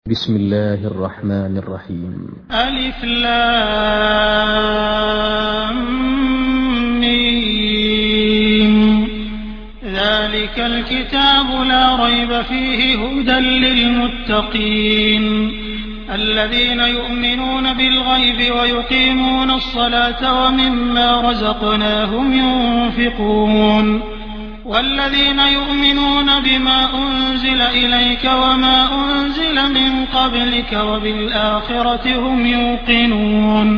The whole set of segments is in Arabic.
بسم الله الرحمن الرحيم. ألف لام ميم. ذلك الكتاب لا ريب فيه هدى للمتقين الذين يؤمنون بالغيب ويقيمون الصلاة ومما رزقناهم ينفقون والذين يؤمنون بما أنزل إليك وما أنزل من قبلك وبالآخرة هم يوقنون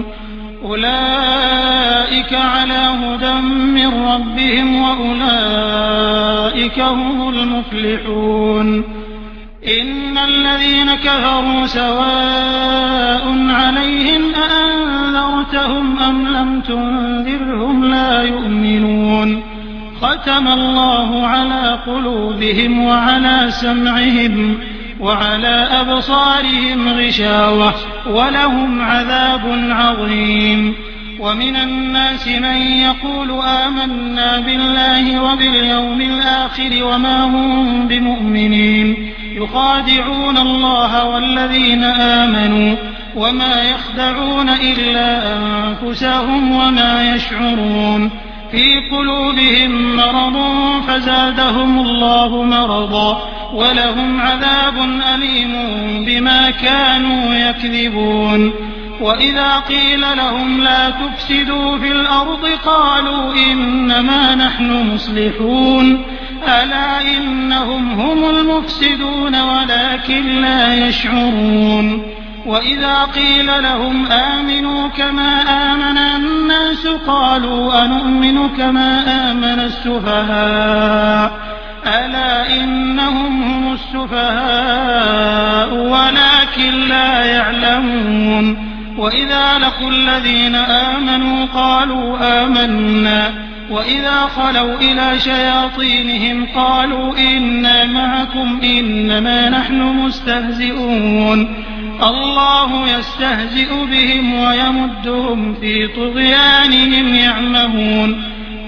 أولئك على هدى من ربهم وأولئك هم المفلحون. إن الذين كفروا سواء عليهم أأنذرتهم أم لم تنذرهم لا يؤمنون. ختم الله على قلوبهم وعلى سمعهم وعلى أبصارهم غشاوة ولهم عذاب عظيم. ومن الناس من يقول آمنا بالله وباليوم الآخر وما هم بمؤمنين يخادعون الله والذين آمنوا وما يخدعون إلا أنفسهم وما يشعرون. في قلوبهم مرض فزادهم الله مرضا ولهم عذاب أليم بما كانوا يكذبون. وإذا قيل لهم لا تفسدوا في الأرض قالوا إنما نحن مصلحون ألا إنهم هم المفسدون ولكن لا يشعرون. وإذا قيل لهم آمنوا كما آمن الناس قالوا أنؤمن كما آمن السفهاء ألا إنهم هم السفهاء ولكن لا يعلمون. وإذا لقوا الذين آمنوا قالوا آمنا وإذا خلوا إلى شياطينهم قالوا إنا معكم إنما نحن مستهزئون. الله يستهزئ بهم ويمدهم في طغيانهم يعمهون.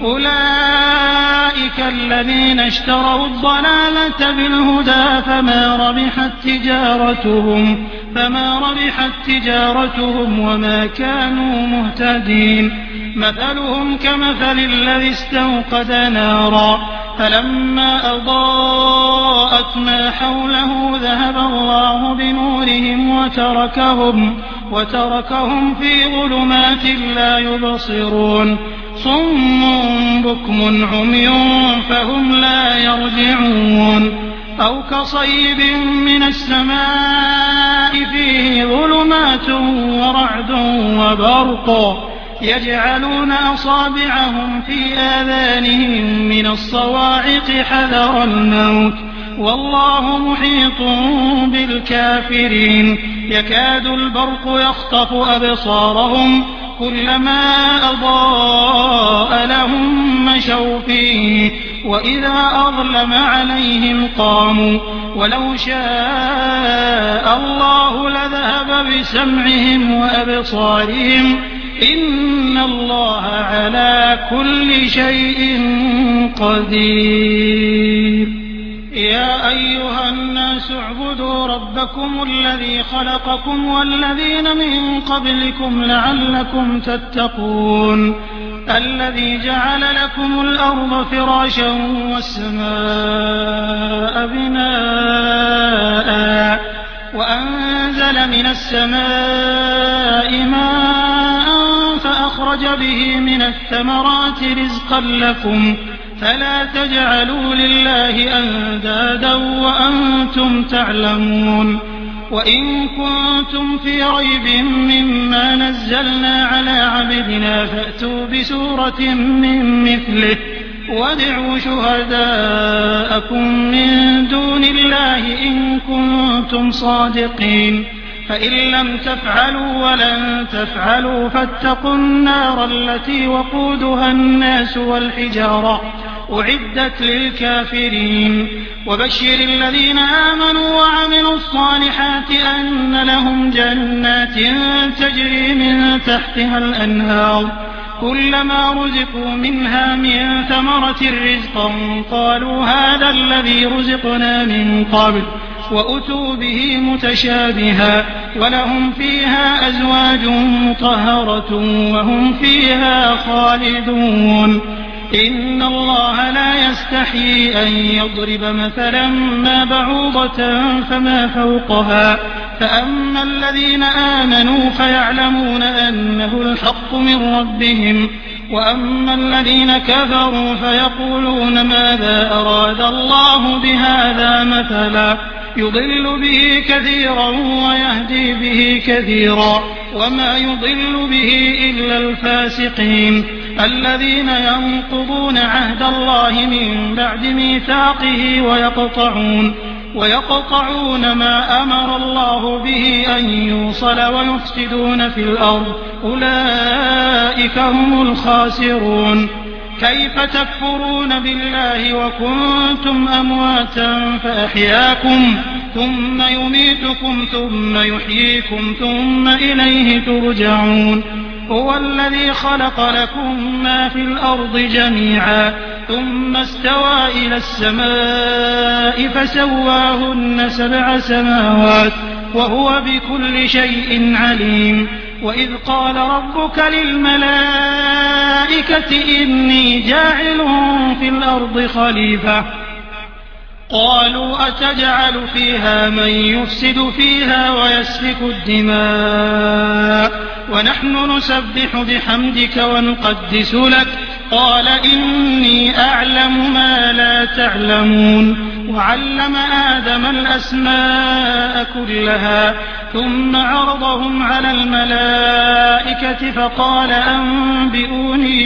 أولئك الذين اشتروا الضلالة بالهدى فما ربحت تجارتهم وما كانوا مهتدين. مثلهم كمثل الذي استوقد نارا فلما أضاءت ما حوله ذهب الله بنورهم وتركهم في ظلمات لا يبصرون. صم بكم عمي فهم لا يرجعون. أو كصيب من السماء فيه ظلمات ورعد وبرق يجعلون أصابعهم في آذانهم من الصواعق حذر الموت والله محيط بالكافرين. يكاد البرق يخطف أبصارهم كلما أضاء لهم مشوا فيه وإذا أظلم عليهم قاموا ولو شاء الله لذهب بسمعهم وأبصارهم إن الله على كل شيء قدير. يا أيها الناس اعبدوا ربكم الذي خلقكم والذين من قبلكم لعلكم تتقون. الذي جعل لكم الأرض فراشا والسماء بناء وأنزل من السماء ماء فأخرج به من الثمرات رزقا لكم فلا تجعلوا لله أندادا وأنتم تعلمون. وإن كنتم في ريب مما نزلنا على عبدنا فأتوا بسورة من مثله وادعوا شهداءكم من دون الله إن كنتم صادقين. فإن لم تفعلوا ولن تفعلوا فاتقوا النار التي وقودها الناس والحجارة أعدت للكافرين. وبشر الذين آمنوا وعملوا الصالحات أن لهم جنات تجري من تحتها الأنهار كلما رزقوا منها من ثمرة رزقا قالوا هذا الذي رزقنا من قبل وأتوا به متشابها ولهم فيها أزواج مطهرة وهم فيها خالدون إن الله لا يستحيي أن يضرب مثلا ما بعوضة فما فوقها فأما الذين آمنوا فيعلمون أنه الحق من ربهم وأما الذين كفروا فيقولون ماذا أراد الله بهذا مثلا يضل به كثيرا ويهدي به كثيرا وما يضل به إلا الفاسقين الذين ينقضون عهد الله من بعد ميثاقه ويقطعون ما أمر الله به أن يوصل ويفسدون في الأرض أولئك هم الخاسرون كيف تكفرون بالله وكنتم أمواتا فأحياكم ثم يميتكم ثم يحييكم ثم إليه ترجعون هو الذي خلق لكم ما في الأرض جميعا ثم استوى إلى السماء فسواهن 7 سماوات وهو بكل شيء عليم وإذ قال ربك للملائكة إني جاعل في الأرض خليفة قالوا أتجعل فيها من يفسد فيها ويسفك الدماء ونحن نسبح بحمدك ونقدس لك قال إني أعلم ما لا تعلمون وعلم آدم الأسماء كلها ثم عرضهم على الملائكة فقال أنبئوني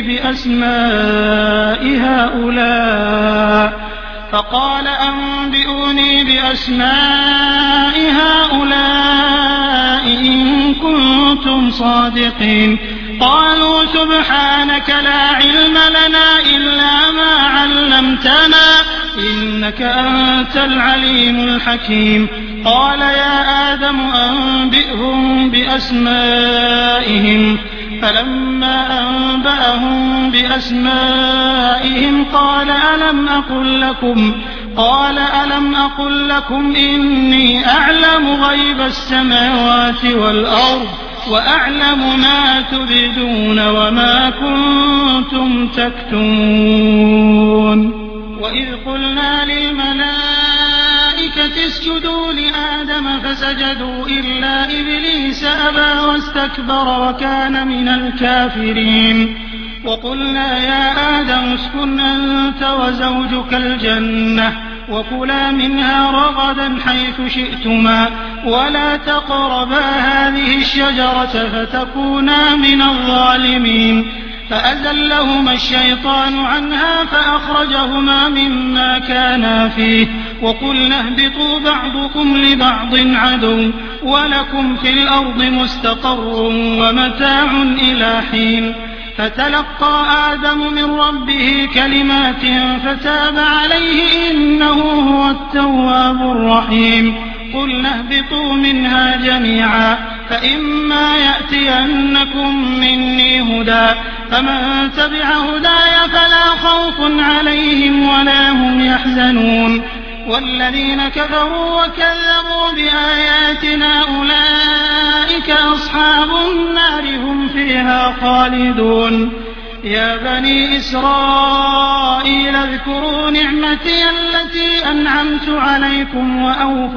بأسماء هؤلاء إن كنتم صادقين قالوا سبحانك لا علم لنا إلا ما علمتنا إنك أنت العليم الحكيم قال يا آدم أنبئهم بأسمائهم فلما أنبأهم بأسمائهم قال ألم أقل لكم إني أعلم غيب السماوات والأرض وأعلم ما تبدون وما كنتم تكتمون وإذ قلنا للملائكة اسجدوا لآدم فسجدوا إلا إبليس أبى واستكبر وكان من الكافرين وقلنا يا آدم اسكن أنت وزوجك الجنة وكلا منها رغدا حيث شئتما ولا تقربا هذه الشجرة فتكونا من الظالمين فأزلهما الشيطان عنها فأخرجهما مما كانا فيه وقلنا اهبطوا بعضكم لبعض عدو ولكم في الأرض مستقر ومتاع إلى حين فتلقى آدم من ربه كلمات فتاب عليه إنه هو التواب الرحيم قلنا اهبطوا منها جميعا فإما يأتينكم مني هدى فمن تبع هداي فلا خوف عليهم ولا هم يحزنون والذين كفروا وكذبوا بآياتنا أولئك أصحاب النار هم فيها خالدون يا بني إسرائيل اذكروا نعمتي التي أنعمت عليكم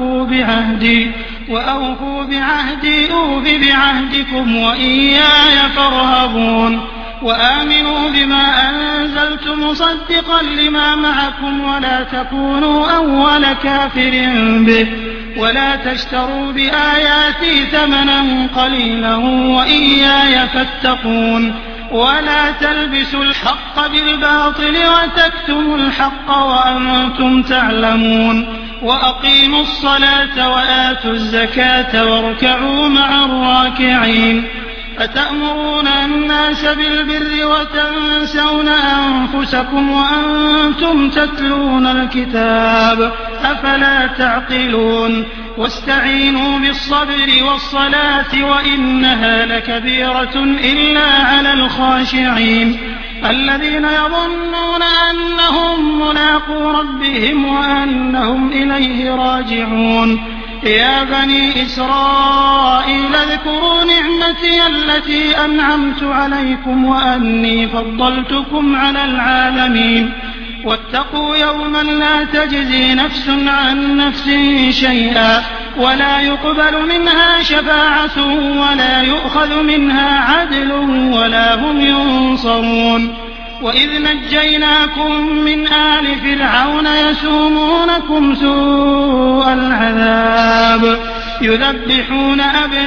وأوفوا بعهدي أوف بعهدكم وإياي فارهبون وآمنوا بما أنزلت مصدقا لما معكم ولا تكونوا أول كافر به ولا تشتروا بآياتي ثمنا قليلا وإياي فاتقون ولا تلبسوا الحق بالباطل وتكتموا الحق وأنتم تعلمون وأقيموا الصلاة وآتوا الزكاة واركعوا مع الراكعين أتأمرون الناس بالبر وتنسون أنفسكم وأنتم تتلون الكتاب أفلا تعقلون واستعينوا بالصبر والصلاة وإنها لكبيرة إلا على الخاشعين الذين يظنون أنهم ملاقو ربهم وأنهم إليه راجعون يا بني إسرائيل اذكروا نعمتي التي أنعمت عليكم وأني فضلتكم على العالمين واتقوا يوما لا تجزي نفس عن نفس شيئا ولا يقبل منها شفاعة ولا يؤخذ منها عدل ولا هم ينصرون وإذ نجيناكم من آل فرعون يسومونكم سوء العذاب يذبحون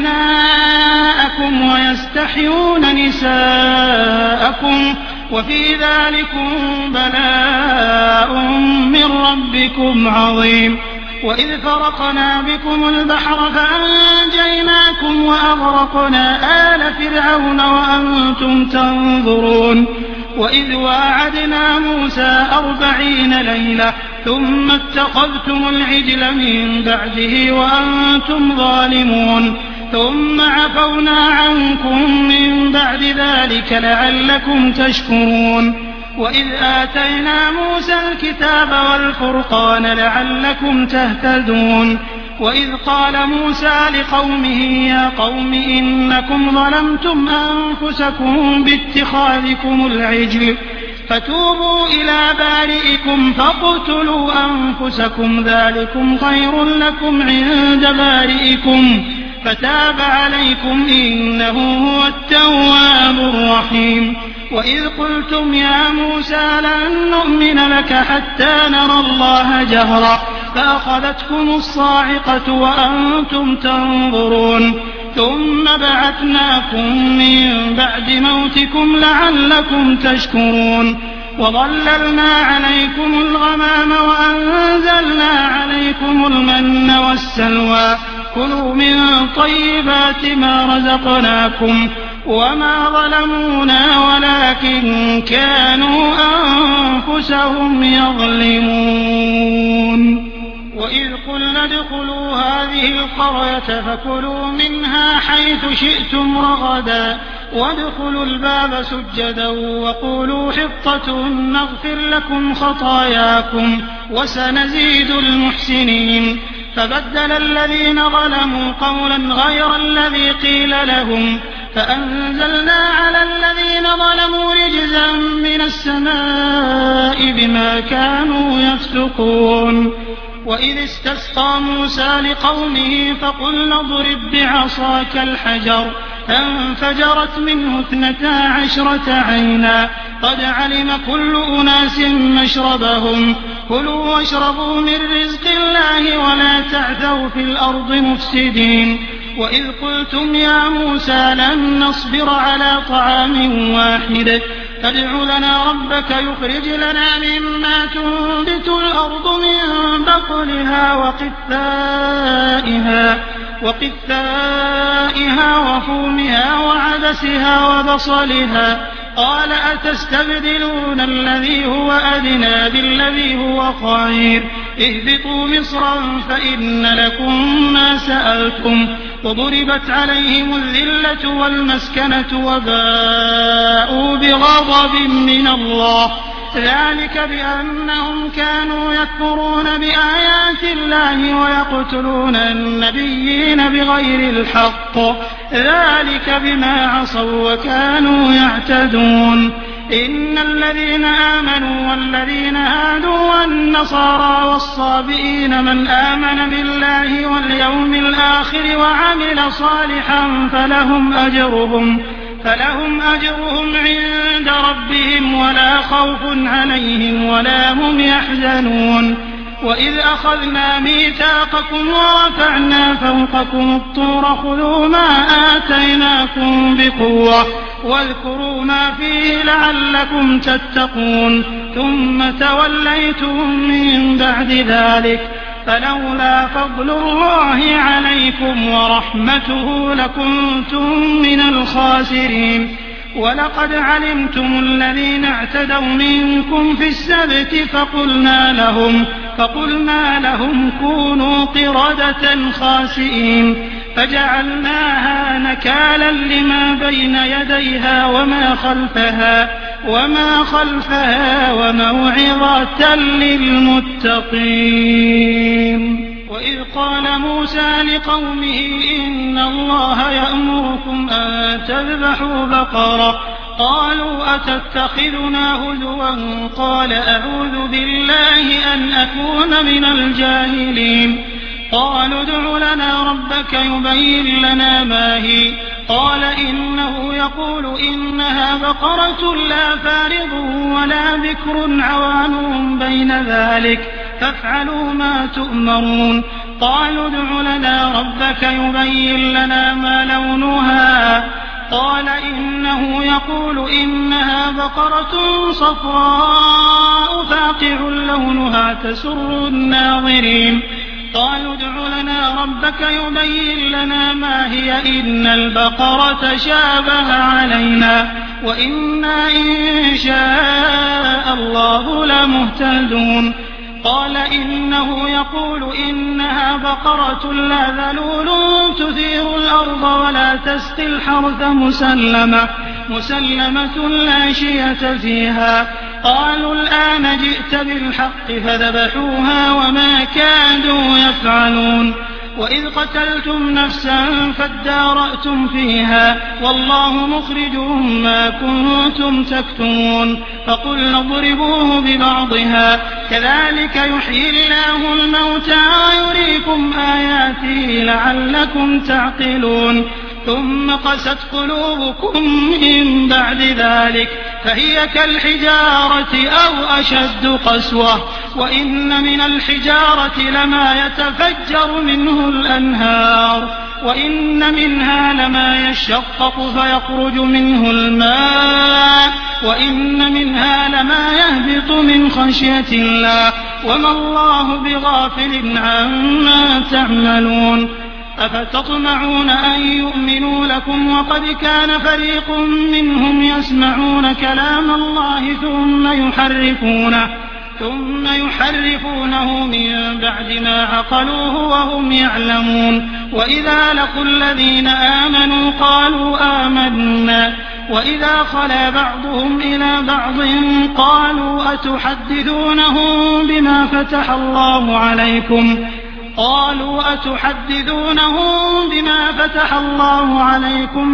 أبناءكم ويستحيون نساءكم وفي ذلكم بلاء من ربكم عظيم وإذ فرقنا بكم البحر فأنجيناكم وأغرقنا آل فرعون وأنتم تنظرون وإذ واعدنا موسى 40 ليلة ثم اتخذتم العجل من بعده وأنتم ظالمون ثم عفونا عنكم من بعد ذلك لعلكم تشكرون وإذ آتينا موسى الكتاب والفرقان لعلكم تهتدون وإذ قال موسى لقومه يا قوم إنكم ظلمتم أنفسكم باتخاذكم العجل فتوبوا إلى بارئكم فاقتلوا أنفسكم ذلكم خير لكم عند بارئكم فتاب عليكم إنه هو التواب الرحيم وإذ قلتم يا موسى لن نؤمن لك حتى نرى الله جهرا فأخذتكم الصاعقة وأنتم تنظرون ثم بعثناكم من بعد موتكم لعلكم تشكرون وظللنا عليكم الغمام وأنزلنا عليكم المن والسلوى كلوا من طيبات ما رزقناكم وما ظلمونا ولكن كانوا أنفسهم يظلمون وإذ قلنا ادخلوا هذه القرية فكلوا منها حيث شئتم رغدا وادخلوا الباب سجدا وقولوا حطة نغفر لكم خطاياكم وسنزيد المحسنين فبدل الذين ظلموا قولا غير الذي قيل لهم فأنزلنا على الذين ظلموا رجزا من السماء بما كانوا يفسقون وإذ استسقى موسى لقومه فقلنا اضرب بعصاك الحجر فانفجرت منه 12 عينا قد علم كل أناس مشربهم كلوا واشربوا من رزق الله ولا تعثوا في الأرض مفسدين وإذ قلتم يا موسى لن نصبر على طعام واحد فادع لنا ربك يخرج لنا مما تنبت الأرض من بقلها وقثائها وفومها وعدسها وبصلها قال أتستبدلون الذي هو أدنى بالذي هو خير اهبطوا مصرا فإن لكم ما سألتم وضربت عليهم الذلة والمسكنة وباءوا بغضب من الله ذلك بأنهم كانوا يكفرون بآيات الله ويقتلون النبيين بغير الحق ذلك بما عصوا وكانوا يعتدون إن الذين آمنوا والذين هادوا والنصارى والصابئين من آمن بالله واليوم الآخر وعمل صالحا فلهم أجرهم عند ربهم ولا خوف عليهم ولا هم يحزنون وإذ أخذنا ميثاقكم ورفعنا فوقكم الطور خذوا ما آتيناكم بقوة واذكروا ما فيه لعلكم تتقون ثم توليتم من بعد ذلك فلولا فضل الله عليكم ورحمته لكنتم من الخاسرين ولقد علمتم الذين اعتدوا منكم في السبت فقلنا لهم كونوا قردة خاسئين فجعلناها نكالا لما بين يديها وما خلفها وموعظة للمتقين. وإذ قال موسى لقومه إن الله يأمركم أن تذبحوا بقرة قالوا أتتخذنا هزوا قال أعوذ بالله أن أكون من الجاهلين. قالوا ادع لنا ربك يبين لنا ما هي قال إنه يقول إنها بقرة لا فارض ولا بكر عوان بين ذلك فافعلوا ما تؤمرون. قالوا ادع لنا ربك يبين لنا ما لونها قال إنه يقول إنها بقرة صفراء فاقع لونها تسر الناظرين. قالوا ادع لنا ربك يبين لنا ما هي إن البقرة شابه علينا وإنا إن شاء الله لمهتدون. قال إنه يقول إنها بقرة لا ذلول تثير الأرض ولا تسقي الحرث مسلمة لا شية فيها. قالوا الآن جئت بالحق فذبحوها وما كادوا يفعلون. وإذ قتلتم نفسا فادارأتم فيها والله مخرج ما كنتم تكتمون. فقلنا اضربوه ببعضها كذلك يحيي الله الموتى ويريكم آياته لعلكم تعقلون. ثم قست قلوبكم من بعد ذلك فهي كالحجارة أو أشد قسوة وإن من الحجارة لما يتفجر منه الأنهار وإن منها لما يشقق فيخرج منه الماء وإن منها لما يهبط من خشية الله وما الله بغافل عما تعملون. أفتطمعون أن يؤمنوا لكم وقد كان فريق منهم يسمعون كلام الله ثم يحرفونه من بعد ما عقلوه وهم يعلمون. وإذا لقوا الذين آمنوا قالوا آمنا وإذا خلا بعضهم إلى بعض قالوا أتحدثونهم بما فتح الله عليكم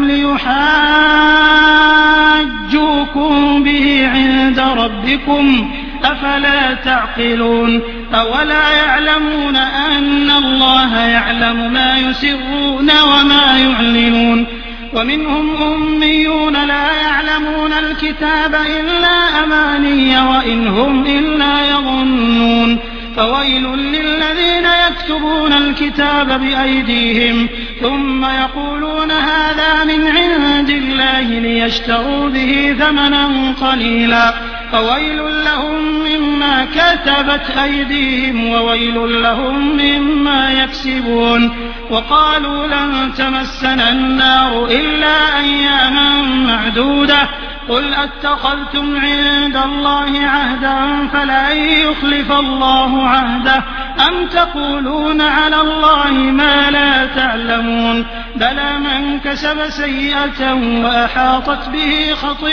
ليحاجوكم به عند ربكم أفلا تعقلون. أولا يعلمون أن الله يعلم ما يسرون وما يعلنون. ومنهم أميون لا يعلمون الكتاب إلا أماني وإن هم إلا يظنون. فويل للذين يكتبون الكتاب بأيديهم ثم يقولون هذا من عند الله ليشتروا به ثمنا قليلا فويل لهم مما كتبت أيديهم وويل لهم مما يكسبون. وقالوا لن تمسنا النار إلا أياما معدودة قل أتخذتم عند الله عهدا فلن يخلف الله عهده أم تقولون على الله ما لا تعلمون. بلى من كسب سيئة وأحاطت به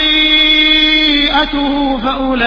خطيئته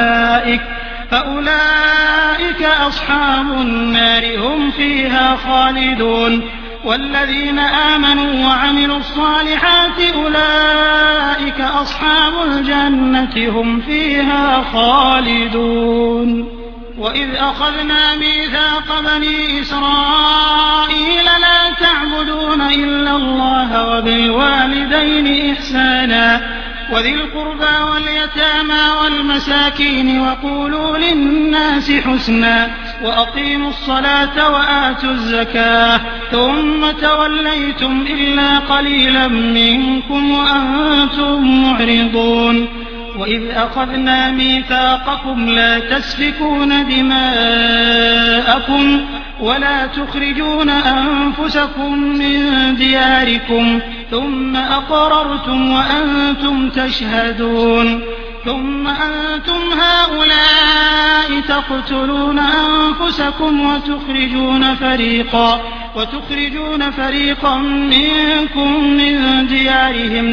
فأولئك أصحاب النار هم فيها خالدون. والذين آمنوا وعملوا الصالحات أولئك أصحاب الجنة هم فيها خالدون. وإذ أخذنا ميثاق بني إسرائيل لا تعبدون إلا الله وبالوالدين إحسانا وذي القربى واليتامى والمساكين وقولوا للناس حسنا وأقيموا الصلاة وآتوا الزكاة ثم توليتم إلا قليلا منكم وأنتم معرضون. وإذ أخذنا ميثاقكم لا تسفكون دماءكم ولا تخرجون أنفسكم من دياركم ثم أقررتم وأنتم تشهدون. ثم أنتم هؤلاء تقتلون أنفسكم وتخرجون فريقا منكم من ديارهم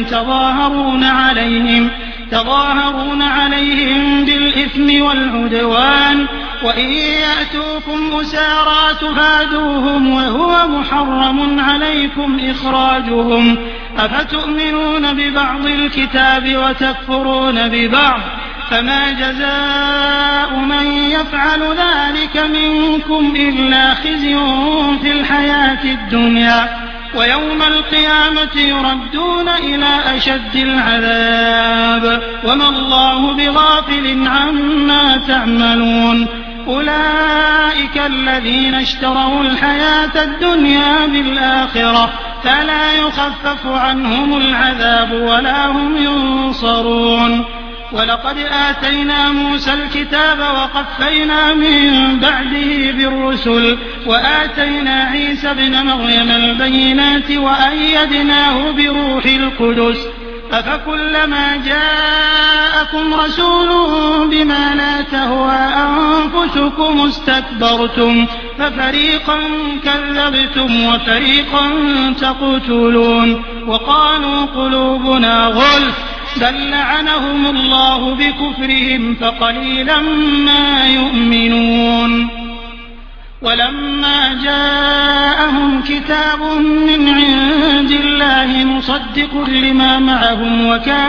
تظاهرون عليهم بالإثم والعدوان وإن يأتوكم أسارى تفادوهم وهو محرم عليكم إخراجهم أفتؤمنون ببعض الكتاب وتكفرون ببعض فما جزاء من يفعل ذلك منكم إلا خزي في الحياة الدنيا ويوم القيامة يردون إلى أشد العذاب وما الله بغافل عما تعملون أولئك الذين اشتروا الحياة الدنيا بالآخرة فلا يخفف عنهم العذاب ولا هم ينصرون ولقد آتينا موسى الكتاب وقفينا من بعده بالرسل وآتينا عيسى ابن مريم البينات وأيدناه بروح القدس أفكلما جاءكم رسول بما لا تهوى أنفسكم استكبرتم ففريقا كذبتم وفريقا تقتلون وقالوا قلوبنا غلف بل لعنهم الله بكفرهم فقليلا ما يؤمنون ولما جاءهم كتاب من عند الله مصدق لما معهم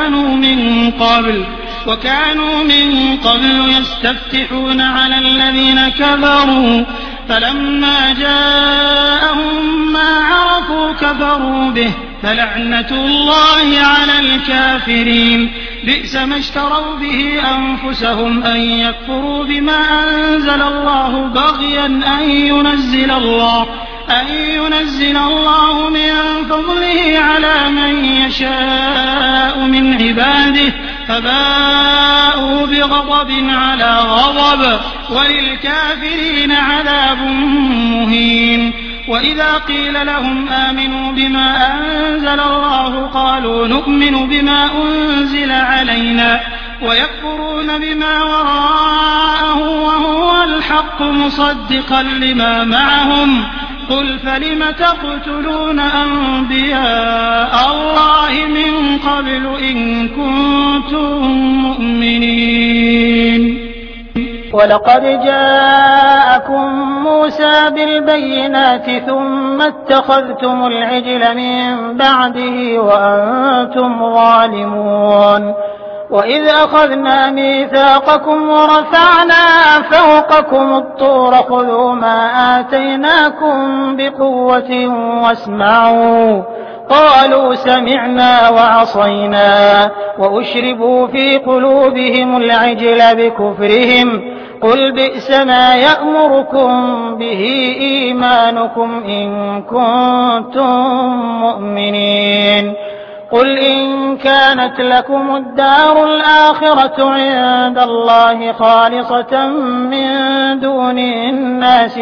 وكانوا من قبل يستفتحون على الذين كفروا فلما جاءهم ما عرفوا كفروا به فلعنة الله على الكافرين بئس ما اشتروا به أنفسهم أن يكفروا بما أنزل الله بغيا أن ينزل الله من فضله على من يشاء من عباده فباءوا بغضب على غضب وللكافرين عذاب مهين وإذا قيل لهم آمنوا بما أنزل الله قالوا نؤمن بما أنزل علينا ويكفرون بما وراءه وهو الحق مصدقا لما معهم قل فلم تقتلون أنبياء الله من قبل إن كنتم مؤمنين ولقد جاءكم موسى بالبينات ثم اتخذتم العجل من بعده وأنتم ظالمون وإذ أخذنا ميثاقكم ورفعنا فوقكم الطور خذوا ما آتيناكم بقوة واسمعوا قالوا سمعنا وعصينا وأشربوا في قلوبهم العجل بكفرهم قل بئس ما يأمركم به إيمانكم إن كنتم مؤمنين قل إن كانت لكم الدار الآخرة عند الله خالصة من دون الناس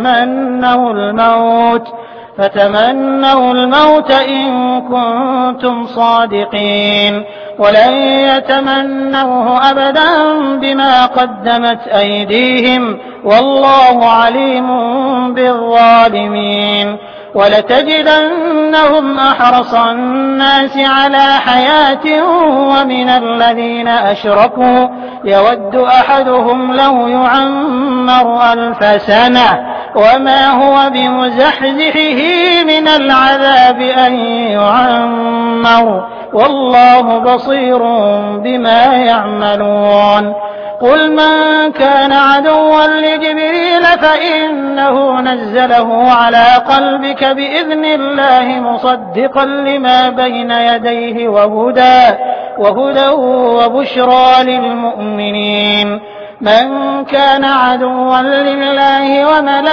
فتمنوا الموت إن كنتم صادقين ولن يتمنوه أبدا بما قدمت أيديهم والله عليم بالظالمين ولتجدنهم أحرص الناس على حياة ومن الذين أشركوا يود أحدهم لو يعمر 1000 سنة وما هو بمزحزحه من العذاب أن يعمر والله بصير بما يعملون قل من كان عدوا لجبريل فإنه نزله على قلبك بإذن الله مصدقا لما بين يديه وهدى وبشرى للمؤمنين من كان عدوا لله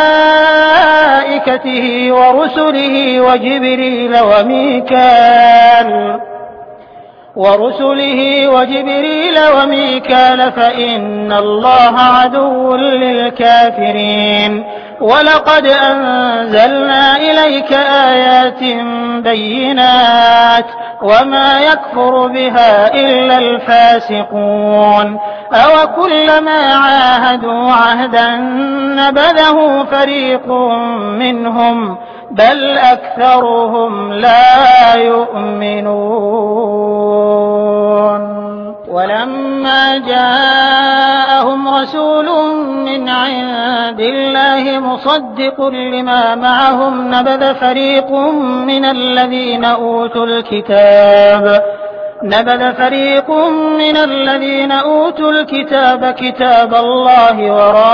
وملائكته ورسله وجبريل ورسله وجبريل وميكال فإن الله عدو للكافرين ولقد أنزلنا إليك آيات بينات وما يكفر بها إلا الفاسقون أوكلما عاهدوا عهدا نبذه فريق منهم بل أكثرهم لا يؤمنون ولما جاءهم رسول من عند الله مصدق لما معهم نبذ فريق من الذين أوتوا الكتاب كتاب الله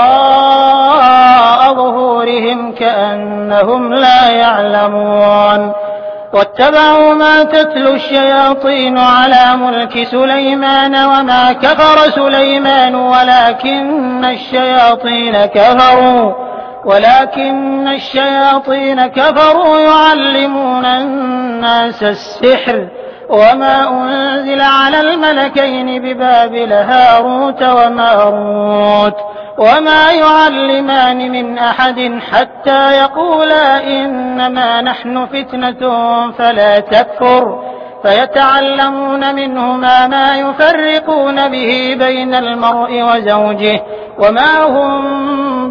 وراء ظهورهم كأنهم لا يعلمون واتبعوا ما تتلو الشياطين على ملك سليمان وما كفر سليمان ولكن الشياطين كفروا يعلمون الناس السحر وما أنزل على الملكين ببابل هاروت وماروت وما يعلمان من أحد حتى يقولا إنما نحن فتنة فلا تكفر فيتعلمون منهما ما يفرقون به بين المرء وزوجه وما هم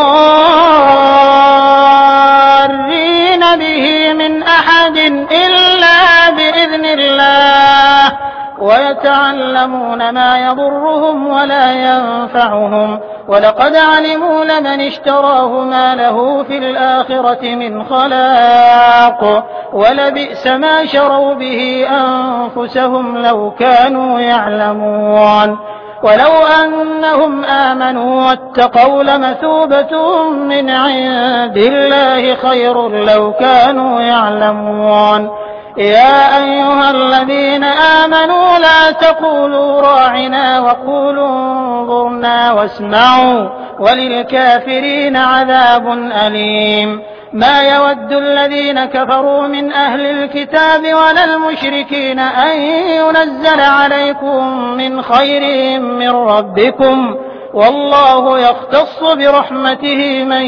بضارين به من أحد إلا بإذن الله ويتعلمون ما يضرهم ولا ينفعهم ولقد علموا لمن اشتراه ما له في الآخرة من خلاق ولبئس ما شروا به أنفسهم لو كانوا يعلمون ولو أنهم آمنوا واتقوا لمثوبة من عند الله خير لو كانوا يعلمون يا أيها الذين آمنوا لا تقولوا راعنا وقولوا انظرنا واسمعوا وللكافرين عذاب أليم ما يود الذين كفروا من أهل الكتاب ولا المشركين أن ينزل عليكم من خير من ربكم والله يختص برحمته من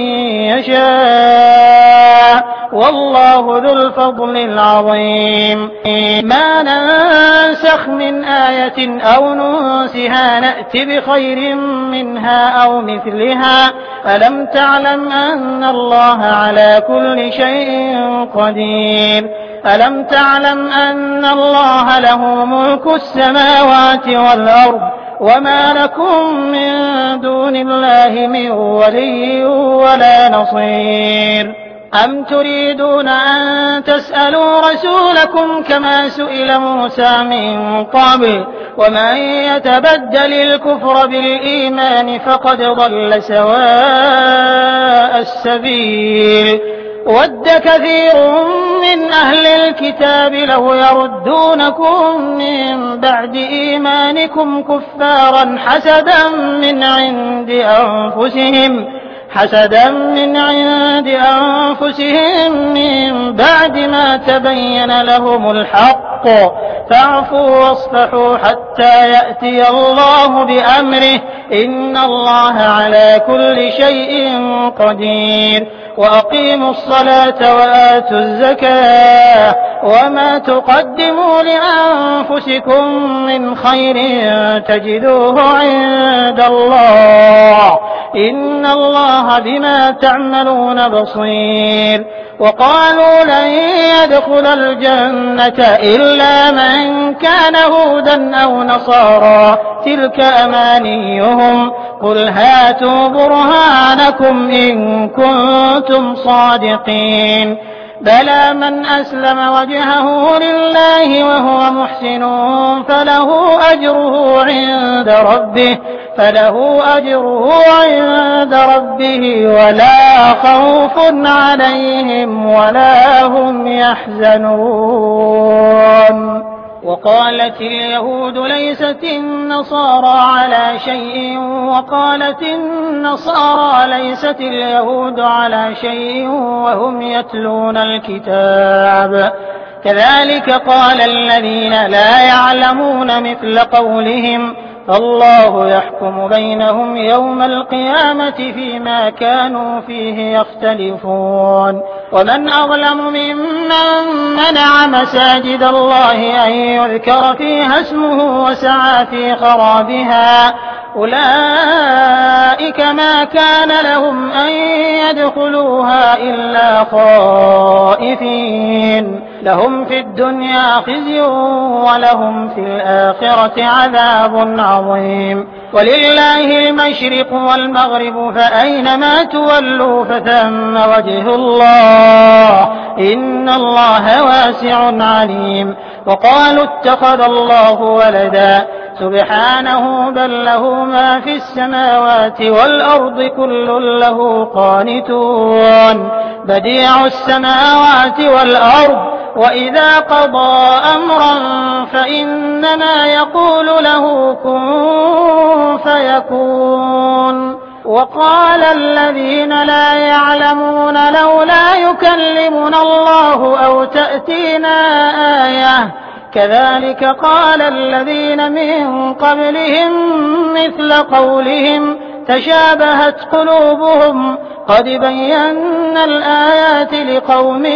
يشاء والله ذو الفضل العظيم ما ننسخ من آية أو ننسها نأت بخير منها أو مثلها ألم تعلم أن الله على كل شيء قدير ألم تعلم أن الله له ملك السماوات والأرض وما لكم من دون الله من ولي ولا نصير أم تريدون أن تسألوا رسولكم كما سئل موسى من قبل ومن يتبدل الكفر بالإيمان فقد ضل سواء السبيل ود كثير من أهل الكتاب لو يردونكم من بعد إيمانكم كفارا حسدا من عند أنفسهم من بعد ما تبين لهم الحق فاعفوا واصفحوا حتى يأتي الله بأمره إن الله على كل شيء قدير وأقيموا الصلاة وآتوا الزكاة وما تقدموا لأنفسكم من خير تجدوه عند الله إن الله بما تعملون بصير وقالوا لن يدخل الجنة إلا من كان هودا أو نصارى تلك أمانيهم قل هاتوا برهانكم إن كنتم صادقين بلى من أسلم وجهه لله وهو محسن فله أجره عند ربه ولا خوف عليهم ولا هم يحزنون وقالت اليهود ليست النصارى على شيء وقالت النصارى ليست اليهود على شيء وهم يتلون الكتاب كذلك قال الذين لا يعلمون مثل قولهم فالله يحكم بينهم يوم القيامة فيما كانوا فيه يختلفون ومن أظلم ممن منع مساجد الله أن يذكر فيها اسمه وسعى في خرابها أولئك ما كان لهم أن يدخلوها إلا خائفين لهم في الدنيا خزي ولهم في الآخرة عذاب عظيم ولله المشرق والمغرب فأينما تولوا فثم وجه الله إن الله واسع عليم وقالوا اتخذ الله ولدا سبحانه بل له ما في السماوات والأرض كل له قانتون بديع السماوات والأرض وإذا قضى أمرا فإنما يقول له كن فيكون وقال الذين لا يعلمون لولا يكلمنا الله أو تأتينا آية كذلك قال الذين من قبلهم مثل قولهم تشابهت قلوبهم قد بينا الآيات لقوم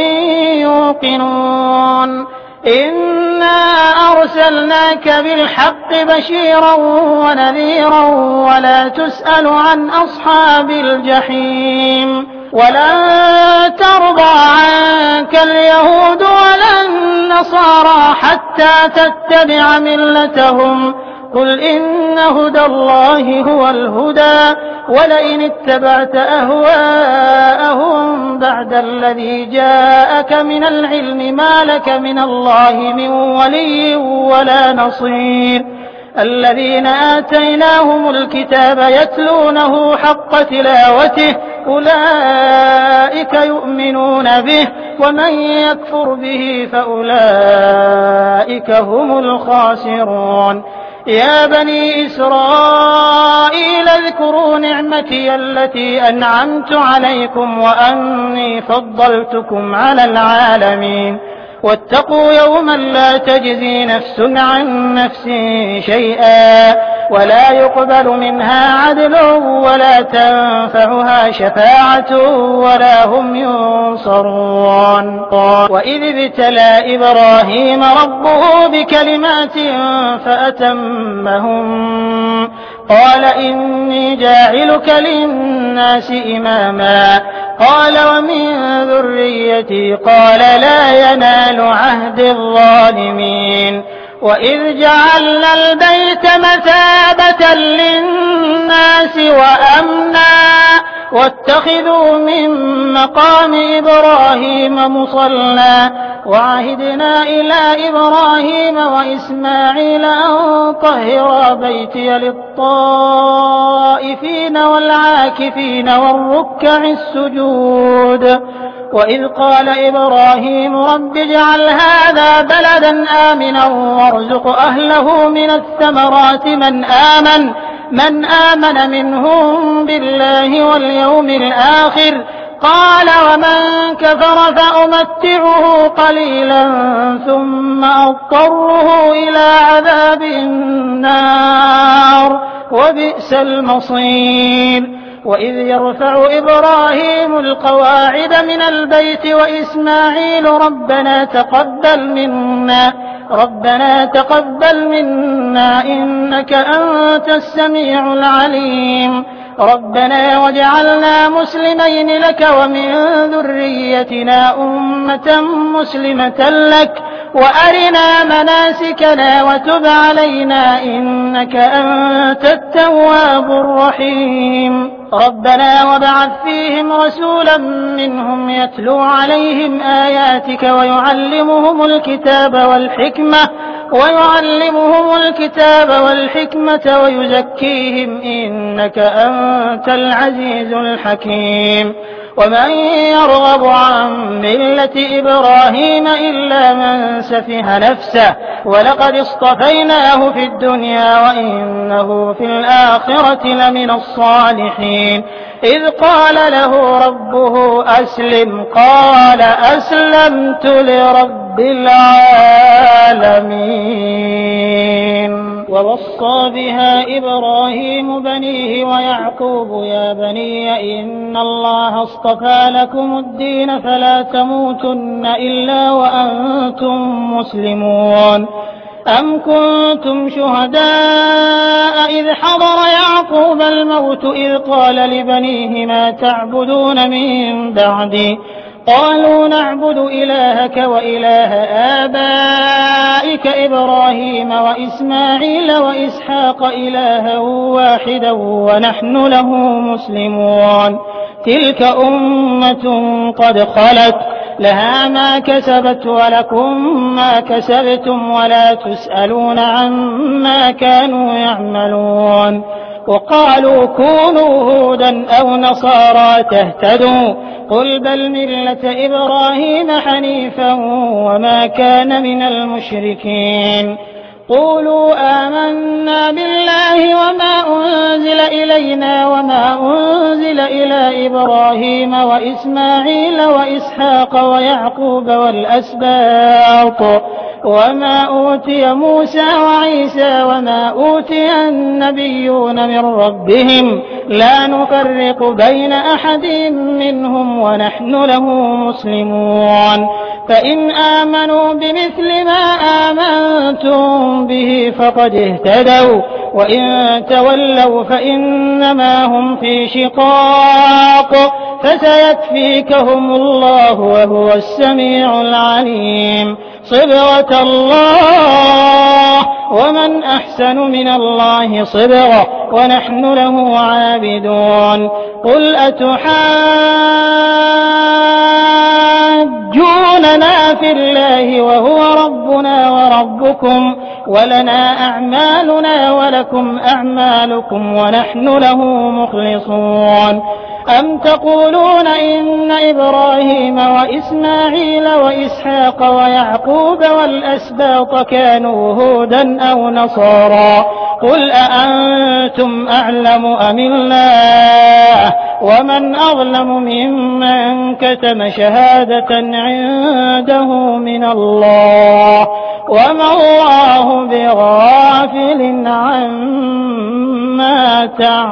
يوقنون إنا أرسلناك بالحق بشيرا ونذيرا ولا تسأل عن أصحاب الجحيم ولن ترضى عنك اليهود ولا النصارى حتى تتبع ملتهم قل إن هدى الله هو الهدى ولئن اتبعت أهواءهم بعد الذي جاءك من العلم ما لك من الله من ولي ولا نصير الذين آتيناهم الكتاب يتلونه حق تلاوته أولئك يؤمنون به ومن يكفر به فأولئك هم الخاسرون يا بني إسرائيل اذكروا نعمتي التي أنعمت عليكم وأني فضلتكم على العالمين واتقوا يوما لا تجزي نفس عن نفس شيئا ولا يقبل منها عدل ولا تنفعها شفاعة ولا هم ينصرون وإذ ابتلى إبراهيم ربه بكلمات فأتمهم قال إني جاعلك للناس إماما قال ومن ذريتي قال لا ينال عهد الظالمين وإذ جعلنا البيت مثابة للناس وأمنا واتخذوا من مقام إبراهيم مصلى وعهدنا إلى إبراهيم وإسماعيل أن طهرا بيتي للطائفين والعاكفين والركع السجود وإذ قال إبراهيم رب اجعل هذا بلدا آمنا وارزق أهله من الثمرات من آمن منهم بالله واليوم الآخر قال ومن كفر فأمتعه قليلا ثم أضطره إلى عذاب النار وبئس المصير وإذ يرفع إبراهيم القواعد من البيت وإسماعيل ربنا تقبل منا إنك أنت السميع العليم ربنا واجعلنا مسلمين لك ومن ذريتنا أمة مسلمة لك وأرنا مناسكنا وتب علينا إنك أنت التواب الرحيم ربنا وابعث فيهم رسولا منهم يتلو عليهم آياتك ويعلمهم الكتاب والحكمة ويزكيهم إنك أنت العزيز الحكيم ومن يرغب عن ملة إبراهيم إلا من سفه نفسه ولقد اصطفيناه في الدنيا وإنه في الآخرة لمن الصالحين إذ قال له ربه أسلم قال أسلمت لرب العالمين ووصى بها إبراهيم بنيه ويعقوب يا بني إن الله اصطفى لكم الدين فلا تموتن إلا وأنتم مسلمون أم كنتم شهداء إذ حضر يعقوب الموت إذ قال لبنيه ما تعبدون من بعدي قالوا نعبد إلهك وإله آبائك إبراهيم وإسماعيل وإسحاق إلها واحدا ونحن له مسلمون تلك أمة قد خلت لها ما كسبت ولكم ما كسبتم ولا تسألون عما كانوا يعملون وقالوا كونوا هودا أو نصارى تهتدوا قل بل ملة إبراهيم حنيفا وما كان من المشركين قولوا آمنا بالله وما أنزل إلينا وما أنزل إلى إبراهيم وإسماعيل وإسحاق ويعقوب والأسباط وما أوتي موسى وعيسى وما أوتي النبيون من ربهم لا نفرق بين أحد منهم ونحن له مسلمون فإن آمنوا بمثل ما آمنتم به فقد اهتدوا وإن تولوا فإنما هم في شقاق فسيكفيكهم الله وهو السميع العليم صبغة الله ومن أحسن من الله صبغة ونحن له عابدون قل أتحاجوننا في الله وهو ربنا وربكم ولنا أعمالنا ولكم أعمالكم ونحن له مخلصون أم تقولون إن إبراهيم وإسماعيل وإسحاق ويعقوب والأسباط كانوا هودا أو نصارى قل أأنتم أعلم أم الله ومن أظلم ممن كتم شهادة عنده من الله وما الله بغافل عما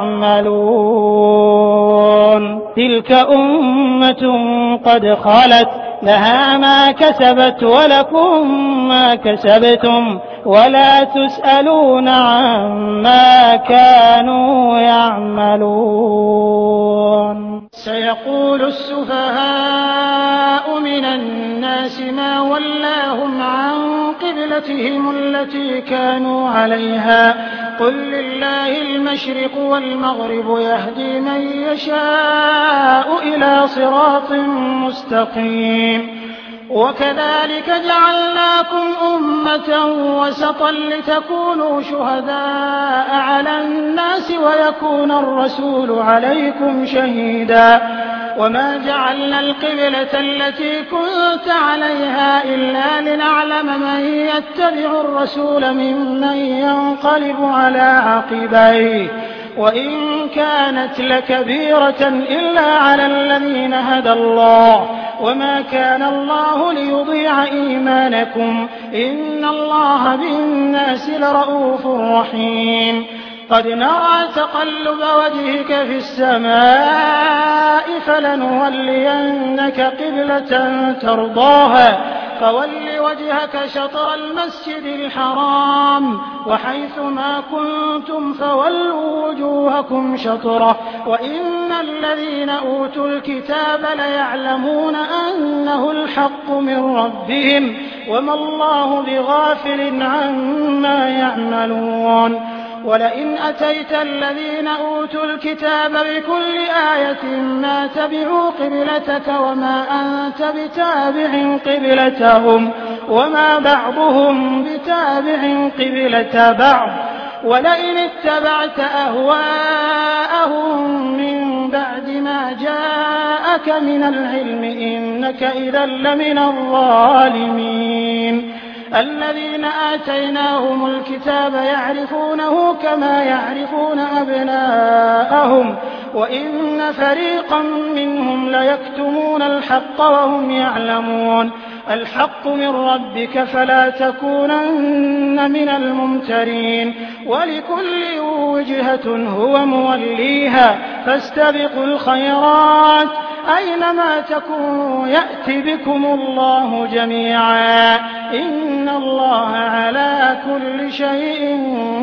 تعملون تلك أمة قد خلت لها ما كسبت ولكم ما كسبتم ولا تسألون عما كانوا يعملون سيقول السفهاء من الناس ما ولاهم عن قبلتهم التي كانوا عليها قل لله المشرق والمغرب يهدي من يشاء إلى صراط مستقيم وكذلك جعلناكم أمة وسطا لتكونوا شهداء على الناس ويكون الرسول عليكم شهيدا وما جعلنا القبلة التي كنت عليها إلا لنعلم من يتبع الرسول ممن ينقلب على عقبيه وإن كانت لكبيرة إلا على الذين هدى الله وما كان الله ليضيع إيمانكم إن الله بالناس لرءوف رحيم قد نرى تقلب وجهك في السماء فلنولينك قبلة ترضاها فول وجهك شطر المسجد الحرام وحيث ما كنتم فولوا وجوهكم شطره وإن الذين أوتوا الكتاب ليعلمون أنه الحق من ربهم وما الله بغافل عما يعملون ولئن أتيت الذين أوتوا الكتاب بكل آية ما تبعوا قبلتك وما أنت بتابع قبلتهم وما بعضهم بتابع قبلة بعض ولئن اتبعت أهواءهم من بعد ما ما جاءك من العلم إنك إذا لمن الظالمين. الذين آتيناهم الكتاب يعرفونه كما يعرفون أبناءهم وإن فريقا منهم ليكتمون الحق وهم يعلمون. الحق من ربك فلا تكونن من الممترين. ولكل وجهة هو موليها فاستبقوا الخيرات أينما تكونوا يأت بكم الله جميعا إن الله على كل شيء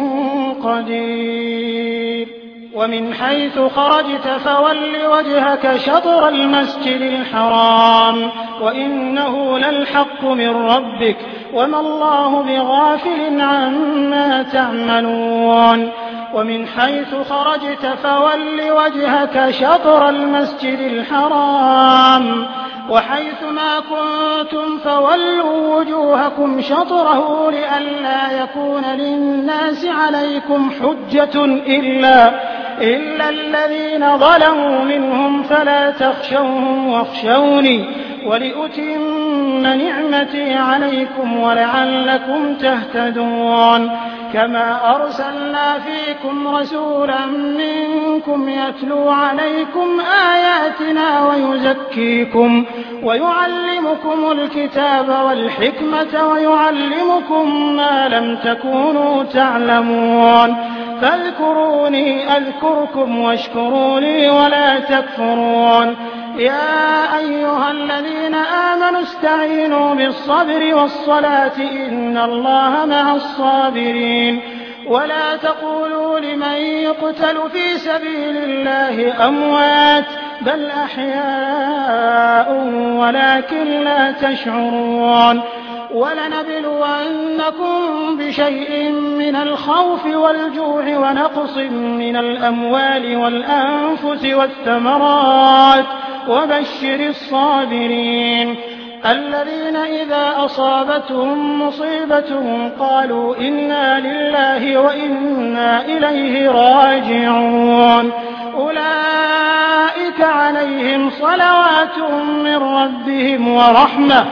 قدير. ومن حيث خرجت فول وجهك شطر المسجد الحرام وإنه للحق من ربك وما الله بغافل عما تعملون. ومن حيث خرجت فول وجهك شطر المسجد الحرام وحيث ما كنتم فولوا وجوهكم شطره لئلا يكون للناس عليكم حجة إلا الذين ظلموا منهم فلا تخشوهم واخشوني ولأتم نعمتي عليكم ولعلكم تهتدون. كما أرسلنا فيكم رسولا منكم يتلو عليكم آياتنا ويزكيكم ويعلمكم الكتاب والحكمة ويعلمكم ما لم تكونوا تعلمون. فاذكروني أذكركم واشكروا لي ولا تكفرون. يا أيها الذين آمنوا استعينوا بالصبر والصلاة إن الله مع الصابرين. ولا تقولوا لمن يقتل في سبيل الله أموات بل أحياء ولكن لا تشعرون. ولنبلونكم بشيء من الخوف والجوع ونقص من الأموال والأنفس والثمرات وبشر الصابرين الذين إذا أصابتهم مصيبة قالوا إنا لله وإنا إليه راجعون. أولئك عليهم صلوات من ربهم ورحمة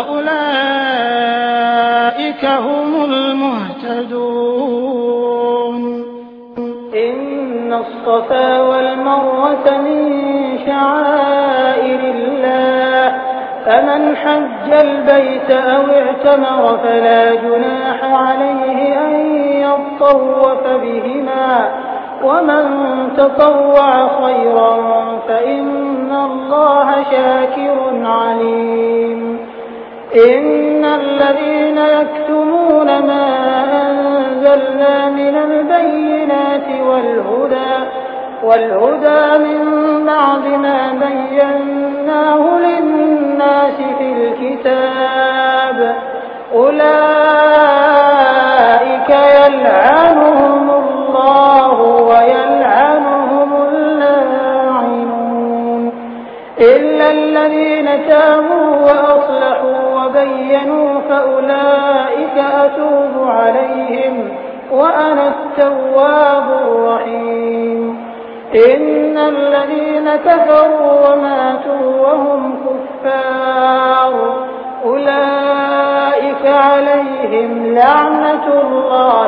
وأولئك هم المهتدون. إن الصفا والمروة من شعائر الله فمن حج البيت أو اعتمر فلا جناح عليه أن يطوف بهما ومن تطوع خيرا فإن الله شاكر عليم. إن الذين يكتمون ما أنزلنا من البينات والهدى من بعد ما بيناه للناس في الكتاب أولئك يلعنهم الله ويلعنهم اللاعنون إلا الذين تابوا وأصلحوا وبينوا فأولئك أتوب عليهم وأنا التواب الرحيم. إن الذين كفروا وماتوا وهم كفار أولئك عليهم لعنة الله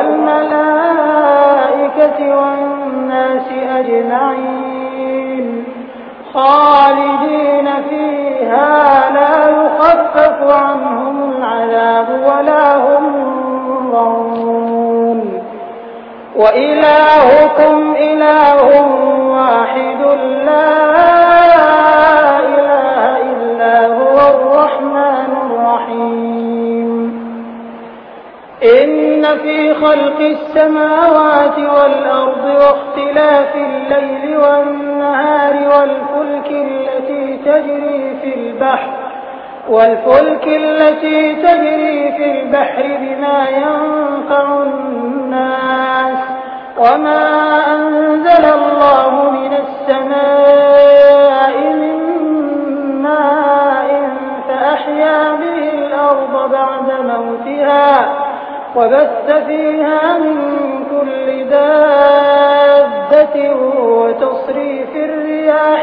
والملائكة والناس أجمعين خالدين فيها لا يخفف عنهم العذاب ولا هم ينظرون. وإلهكم إله واحد لا إله إلا هو الرحمن الرحيم. إن في خلق السماوات والأرض واختلاف الليل والنهار والفلك التي تجري في البحر بما ينفع الناس وما أنزل الله من السماء من ماء فأحيا به الأرض بعد موتها وبث فيها من كل دابة وتصريف الرياح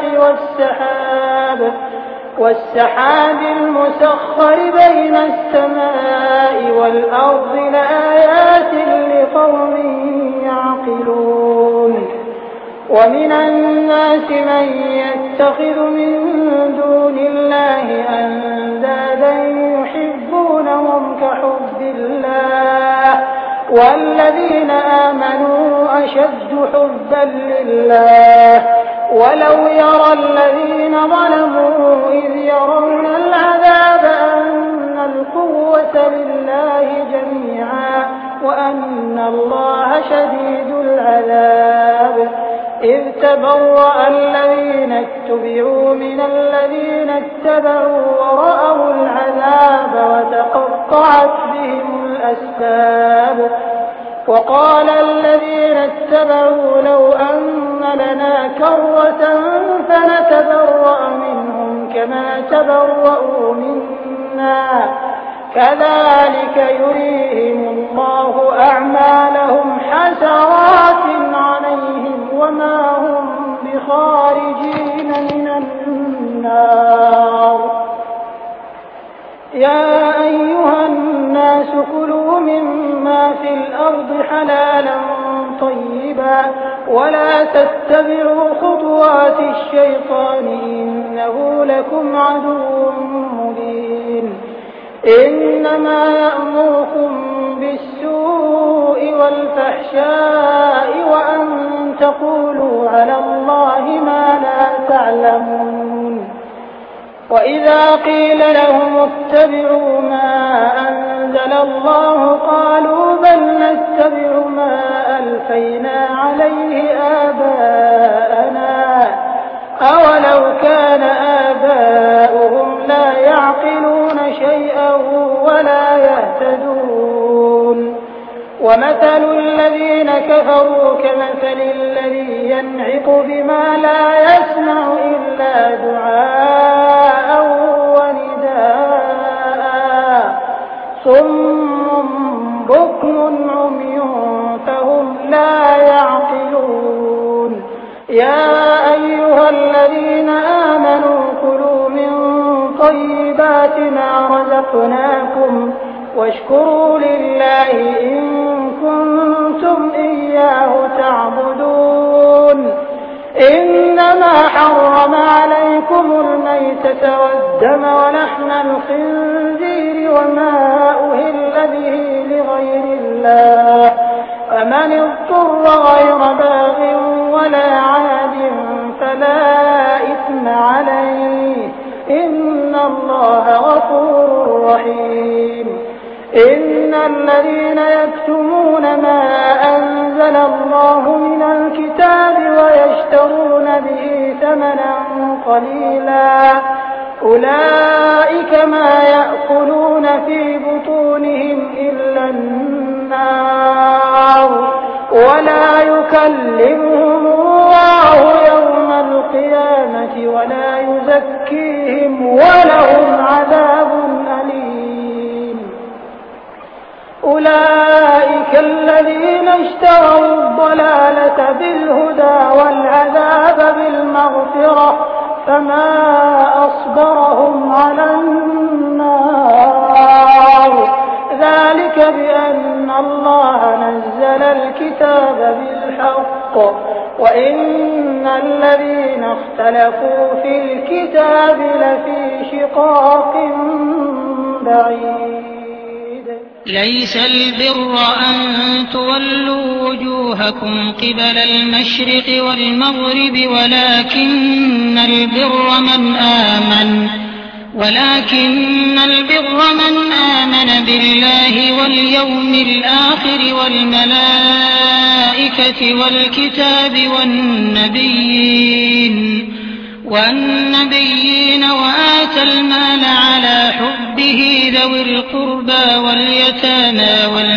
والسحاب المسخر بين السماء والأرض لآيات لقوم يعقلون ومن الناس من يتخذ من دون الله أندادا يحبونهم كحب الله والذين آمنوا أشد حبا لله ولو يرى الذين ظلموا إذ يرون العذاب أن القوة لله جميعا وأن الله شديد العذاب إذ تبرأ الذين اتبعوا من الذين اتبعوا ورأوا العذاب وتقطعت بهم الأسباب وقال الذين اتبعوا لو أن لنا كرة فنتبرأ منهم كما تبرأوا منا كذلك يريهم الله أعمالهم حسرات عليهم وما هم بخارجين من النار يا أيها الناس كلوا مما في الأرض حلالا طيبا ولا تتبعوا خطوات الشيطان إنه لكم عدو مبين إنما يأمركم بالسوء والفحشاء وأن تقولوا على الله ما لا تعلمون وإذا قيل لهم اتبعوا ما أنزل الله قالوا بل نتبع ما ألفينا عليه آباءنا أولو كان آباؤهم لا يعقلون شيئا ولا يهتدون ومثل الذين كفروا كمثل الذي ينعق بما لا يسمع إلا دعاء ونداء صم بكم عمي فهم لا يعقلون يا أيها الذين آمنوا كلوا من طيبات ما رزقناكم واشكروا لله إن كنتم إياه تعبدون إنما حرم عليكم الميتة والدم ولحم الخنزير وما أهل به لغير الله فمن اضطر غير باغ ولا عاد فلا إثم عليه إن الله غفور رحيم إن الذين يكتمون ما أنزل الله من الكتاب ويشترون به ثمنا قليلا أولئك ما يأكلون في بطونهم إلا النار ولا يكلمهم الله يوم القيامة ولا يزكيهم ولهم عذاب أليم أولئك الذين اشتروا الضلالة بالهدى والعذاب بالمغفرة فما أصبرهم على النار ذلك بأن الله نزل الكتاب بالحق وإن الذين اختلفوا في الكتاب لفي شقاق بعيد ليس البر أن تولوا وجوهكم قبل المشرق والمغرب ولكن البر من آمن بالله واليوم الآخر والملائكة والكتاب والنبيين وآتى المال على حبه ذوي القربى واليتامى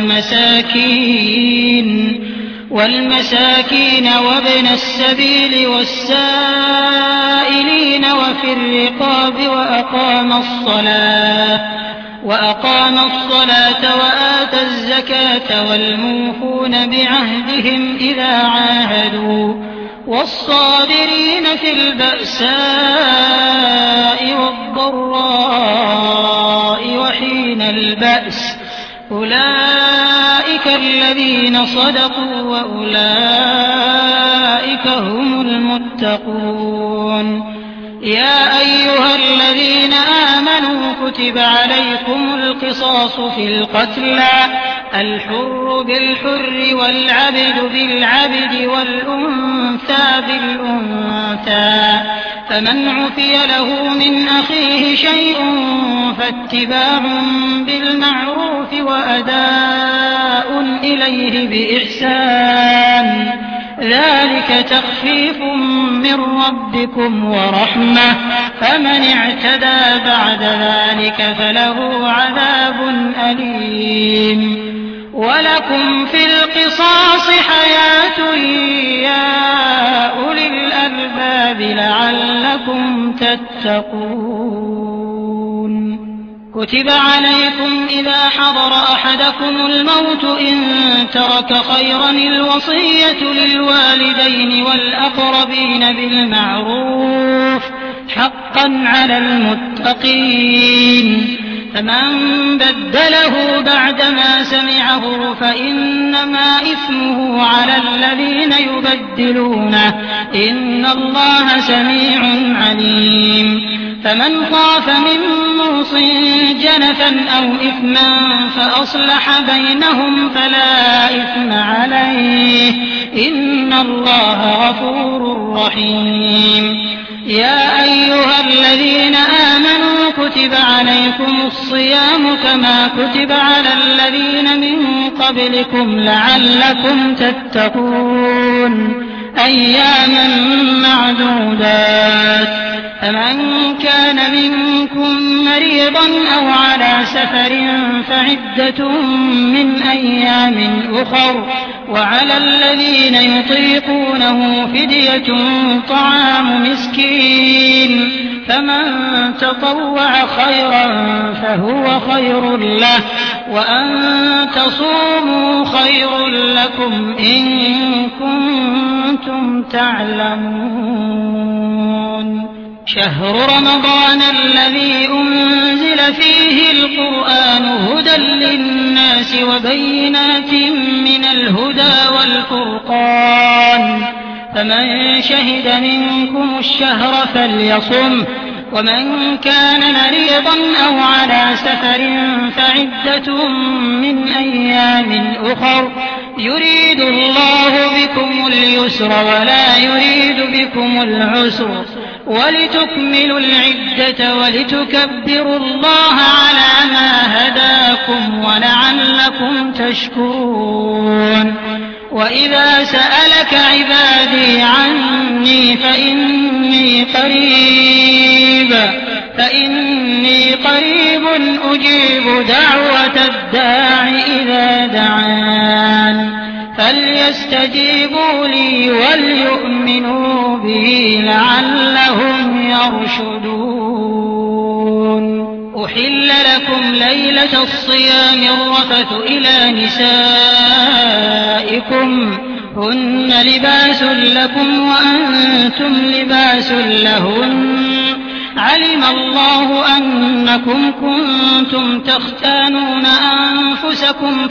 والمساكين وابن السبيل والسائلين وفي الرقاب وأقام الصلاة وآتى الزكاة الزكاة والموفون بعهدهم إذا عاهدوا والصابرين في البأساء والضراء وحين البأس أولئك الذين صدقوا وأولئك هم المتقون. يا أيها الذين آمنوا كتب عليكم القصاص في القتلى الحر بالحر والعبد بالعبد والأنثى بالأنثى فمن عفي له من أخيه شيء فاتباع بالمعروف وأداء إليه بإحسان ذلك تخفيف من ربكم ورحمة فمن اعتدى بعد ذلك فله عذاب أليم. ولكم في القصاص حياة يا أولي الألباب لعلكم تتقون. كتب عليكم إذا حضر أحدكم الموت إن ترك خيرا الوصية للوالدين والأقربين بالمعروف حقا على المتقين فمن بدله بعدما سمعه فإنما إثمه على الذين يبدلونه إن الله سميع عليم. فمن خاف من موص جنفا أو إثما فأصلح بينهم فلا إثم عليه إن الله غفور رحيم. يا أيها الذين آمنوا كتب عليكم الصيام كما كتب على الذين من قبلكم لعلكم تتقون أياما معدودات فمن كان منكم مريضا أو على سفر فعدة من أيام أخر وعلى الذين يطيقونه فدية طعام مسكين فمن تطوع خيرا فهو خير له وأن تصوموا خير لكم إن كنتم تعلمون. شهر رمضان الذي أنزل فيه القرآن هدى للناس وبينات من الهدى والفرقان فمن شهد منكم الشهر فليصم ومن كان مريضا أو على سفر فعدة من أيام أخر يريد الله بكم اليسر ولا يريد بكم العسر ولتكملوا العدة ولتكبروا الله على ما هداكم ولعلكم تشكرون. وإذا سألك عبادي عني فإني قريب أجيب دعوة الداع إذا دعان فليستجيبوا لي وليؤمنوا بي لعلهم يرشدون. أحل لكم ليلة الصيام الرفث إلى نسائكم هن لباس لكم وأنتم لباس لهن علم الله أنكم كنتم تختانون أنفسكم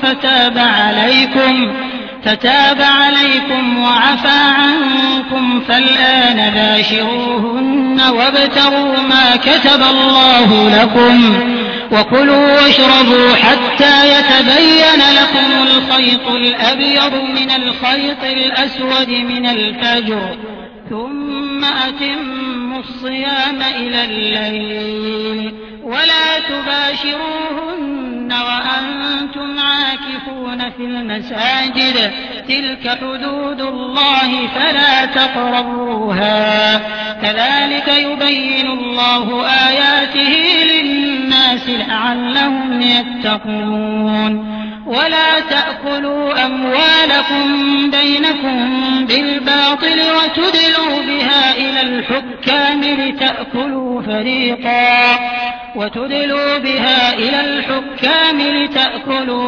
فتاب عليكم وعفى عنكم فالآن باشروهن وابتغوا ما كتب الله لكم وكلوا واشربوا حتى يتبين لكم الخيط الأبيض من الخيط الأسود من الفجر ثم أتموا الصيام إلى الليل ولا تباشروهن وأنتم عاكفون في المساجد تلك حدود الله فلا تقربوها كذلك يبين الله آياته للناس لعلهم يتقون. ولا تأكلوا أموالكم بينكم بالباطل وتدلوا بها إلى الحكام لتأكلوا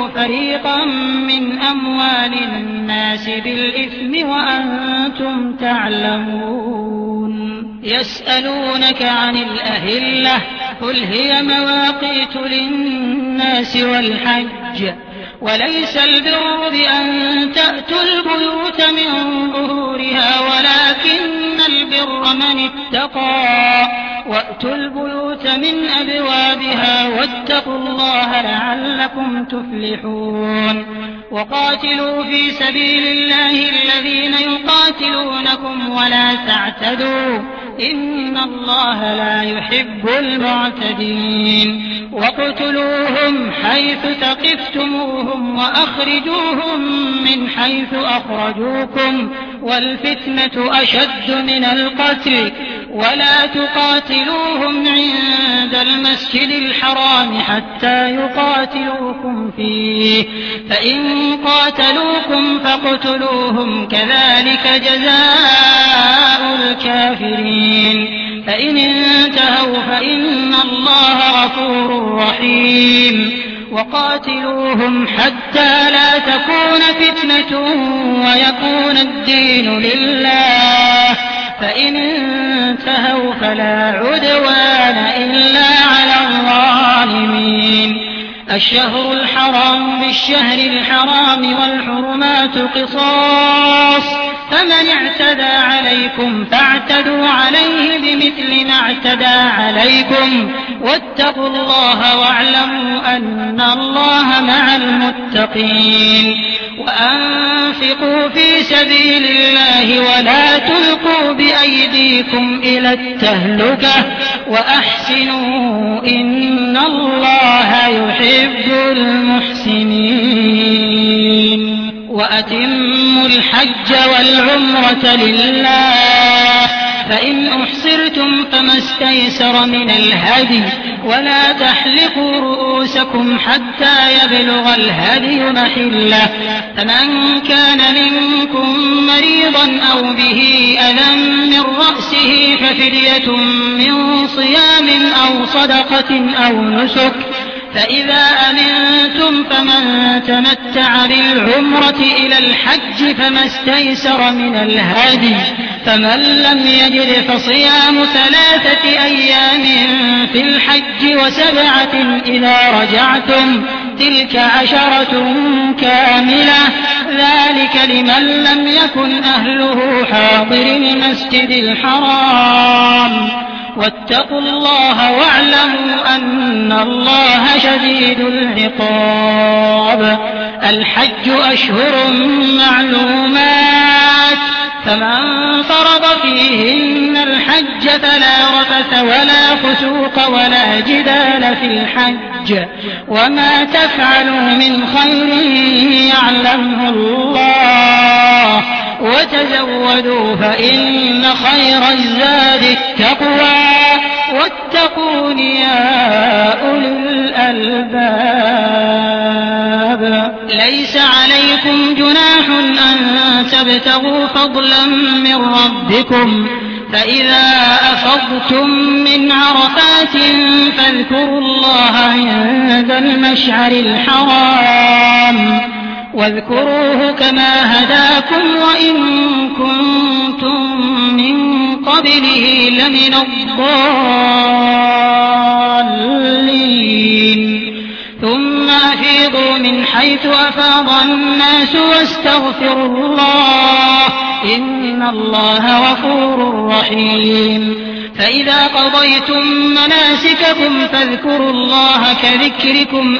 فريقا من أموال الناس بالإثم وأنتم تعلمون. يسألونك عن الأهلة قل هي مواقيت للناس والحج وليس البر بأن تأتوا البيوت من ظهورها ولكن البر من اتقى وأتوا البيوت من أبوابها واتقوا الله لعلكم تفلحون. وقاتلوا في سبيل الله الذين يقاتلونكم ولا تعتدوا إن الله لا يحب المعتدين. واقتلوهم حيث ثقفتموهم وأخرجوهم من حيث أخرجوكم والفتنة أشد من القتل ولا تقاتلوهم عند المسجد الحرام حتى يقاتلوكم فيه فإن قاتلوكم فاقتلوهم كذلك جزاء الكافرين. فإن انتهوا فإن الله غفور رحيم. وقاتلوهم حتى لا تكون فتنة ويكون الدين لله فإن انتهوا فلا عدوان إلا على الظالمين. الشهر الحرام بالشهر الحرام والحرمات قصاص فمن اعتدى عليكم فاعتدوا عليه بمثل ما اعتدى عليكم واتقوا الله واعلموا أن الله مع المتقين. وأنفقوا في سبيل الله ولا تلقوا بأيديكم إلى التهلكة وأحسنوا إن الله يحب المحسنين. وأتموا الحج والعمرة لله فإن أحصرتم فما استيسر من الهدي ولا تحلقوا رؤوسكم حتى يبلغ الهدي محله فمن كان منكم مريضا أو به أذى من رأسه ففدية من صيام أو صدقة أو نسك فإذا أمنتم فمن تمتع بالعمرة إلى الحج فما استيسر من الهدي فمن لم يجد فصيام 3 أيام في الحج و7 إذا رجعتم تلك 10 كاملة ذلك لمن لم يكن أهله حاضر المسجد الحرام. واتقوا الله واعلموا أن الله شديد العقاب. الحج أشهر معلومات فمن فرض فيهن الحج فلا رفث ولا فسوق ولا جدال في الحج وما تفعلوا من خير يعلمه الله وتزودوا فإن خير الزاد التقوى واتقون يا أولي الألباب. ليس عليكم جناح أن تبتغوا فضلا من ربكم فإذا أفضتم من عرفات فاذكروا الله عند المشعر الحرام واذكروه كما هداكم وإن كنتم من قبله لمن الضالين. ثم أفيضوا من حيث أفاض الناس واستغفروا الله إن الله غفور رحيم. فإذا قضيتم مناسككم فاذكروا الله كذكركم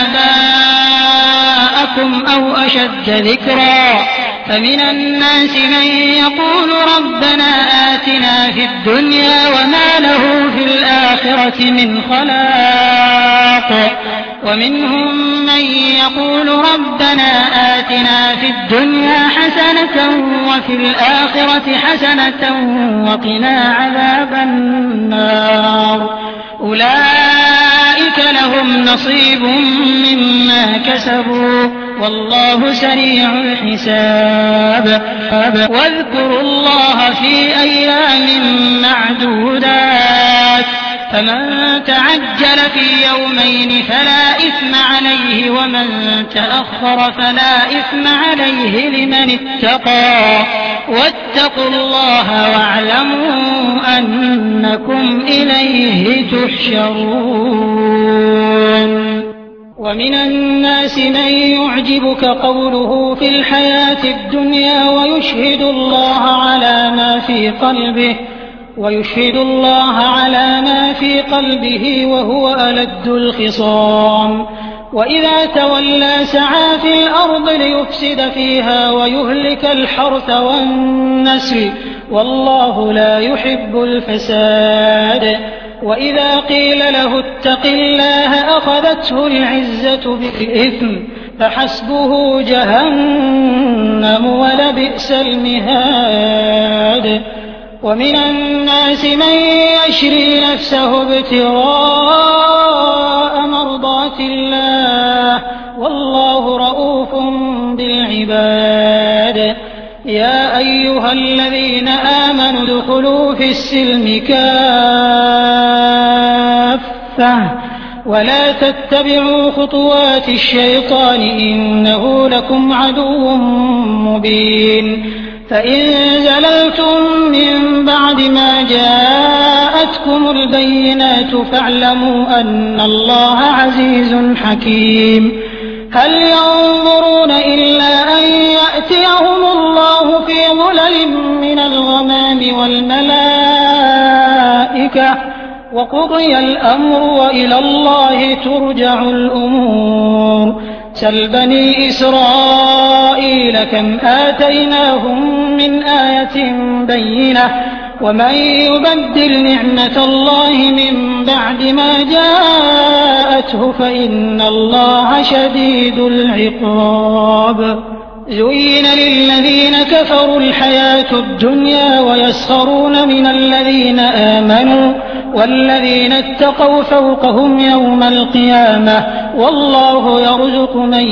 آباءكم أو أشد ذكرا فمن الناس من يقول ربنا آتنا في الدنيا وما له في الآخرة من خلاق ومنهم من يقول ربنا آتنا في الدنيا حسنة وفي الآخرة حسنة وقنا عذاب النار. أولئك لهم نصيب مما كسبوا والله سريع الحساب. واذكروا الله في أيام معدودات فمن تعجل في يومين فلا إثم عليه ومن تأخر فلا إثم عليه لمن اتقى واتقوا الله واعلموا أنكم إليه تحشرون. ومن الناس من يعجبك قوله في الحياة الدنيا ويشهد الله على ما في قلبه وهو ألد الخصام وإذا تولى سعى في الأرض ليفسد فيها ويهلك الحرث والنسل والله لا يحب الفساد. وإذا قيل له اتق الله أخذته العزة بالإثم فحسبه جهنم ولبئس المهاد. ومن الناس من يشري نفسه ابتغاء مرضات الله والله رؤوف بالعباد. يا أيها الذين آمنوا ادخلوا في السلم كافة ولا تتبعوا خطوات الشيطان إنه لكم عدو مبين. فإن زللتم من بعد ما جاءتكم البينات فاعلموا أن الله عزيز حكيم. هل ينظرون إلا أن يأتيهم الله في ظلل من الغمام والملائكة وقضي الأمر وإلى الله ترجع الأمور. سل بني إسرائيل كم آتيناهم من آية بينة ومن يبدل نعمة الله من بعد ما جاءته فإن الله شديد العقاب. زين للذين كفروا الحياة الدنيا ويسخرون من الذين آمنوا والذين اتقوا فوقهم يوم القيامة والله يرزق من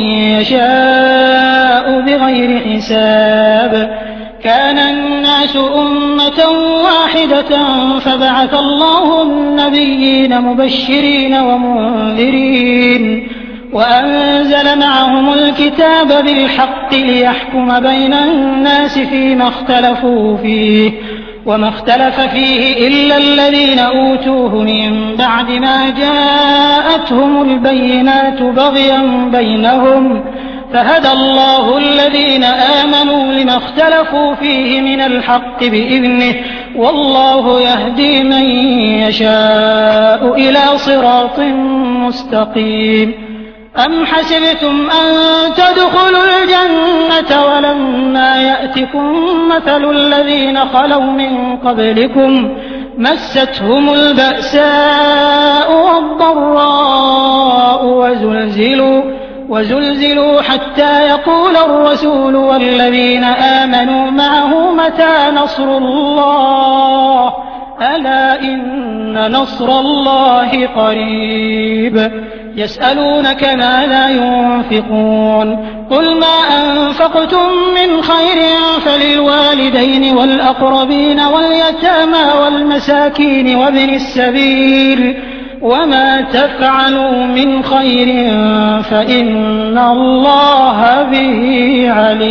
يشاء بغير حساب. كان الناس أمة واحدة فبعث الله النبيين مبشرين ومنذرين وأنزل معهم الكتاب بالحق ليحكم بين الناس فيما اختلفوا فيه وما اختلف فيه إلا الذين أوتوه من بعد ما جاءتهم البينات بغيا بينهم فهدى الله الذين آمنوا لما اختلفوا فيه من الحق بإذنه والله يهدي من يشاء إلى صراط مستقيم. أم حسبتم أن تدخلوا الجنة ولما يأتكم مثل الذين خلوا من قبلكم مستهم البأساء والضراء وزلزلوا حتى يقول الرسول والذين آمنوا معه متى نصر الله ألا إن نصر الله قريب. يسألونك ماذا ينفقون قل ما أنفقتم من خير فللوالدين والأقربين واليتامى والمساكين وابن السبيل وما تفعلوا من خير فإن الله به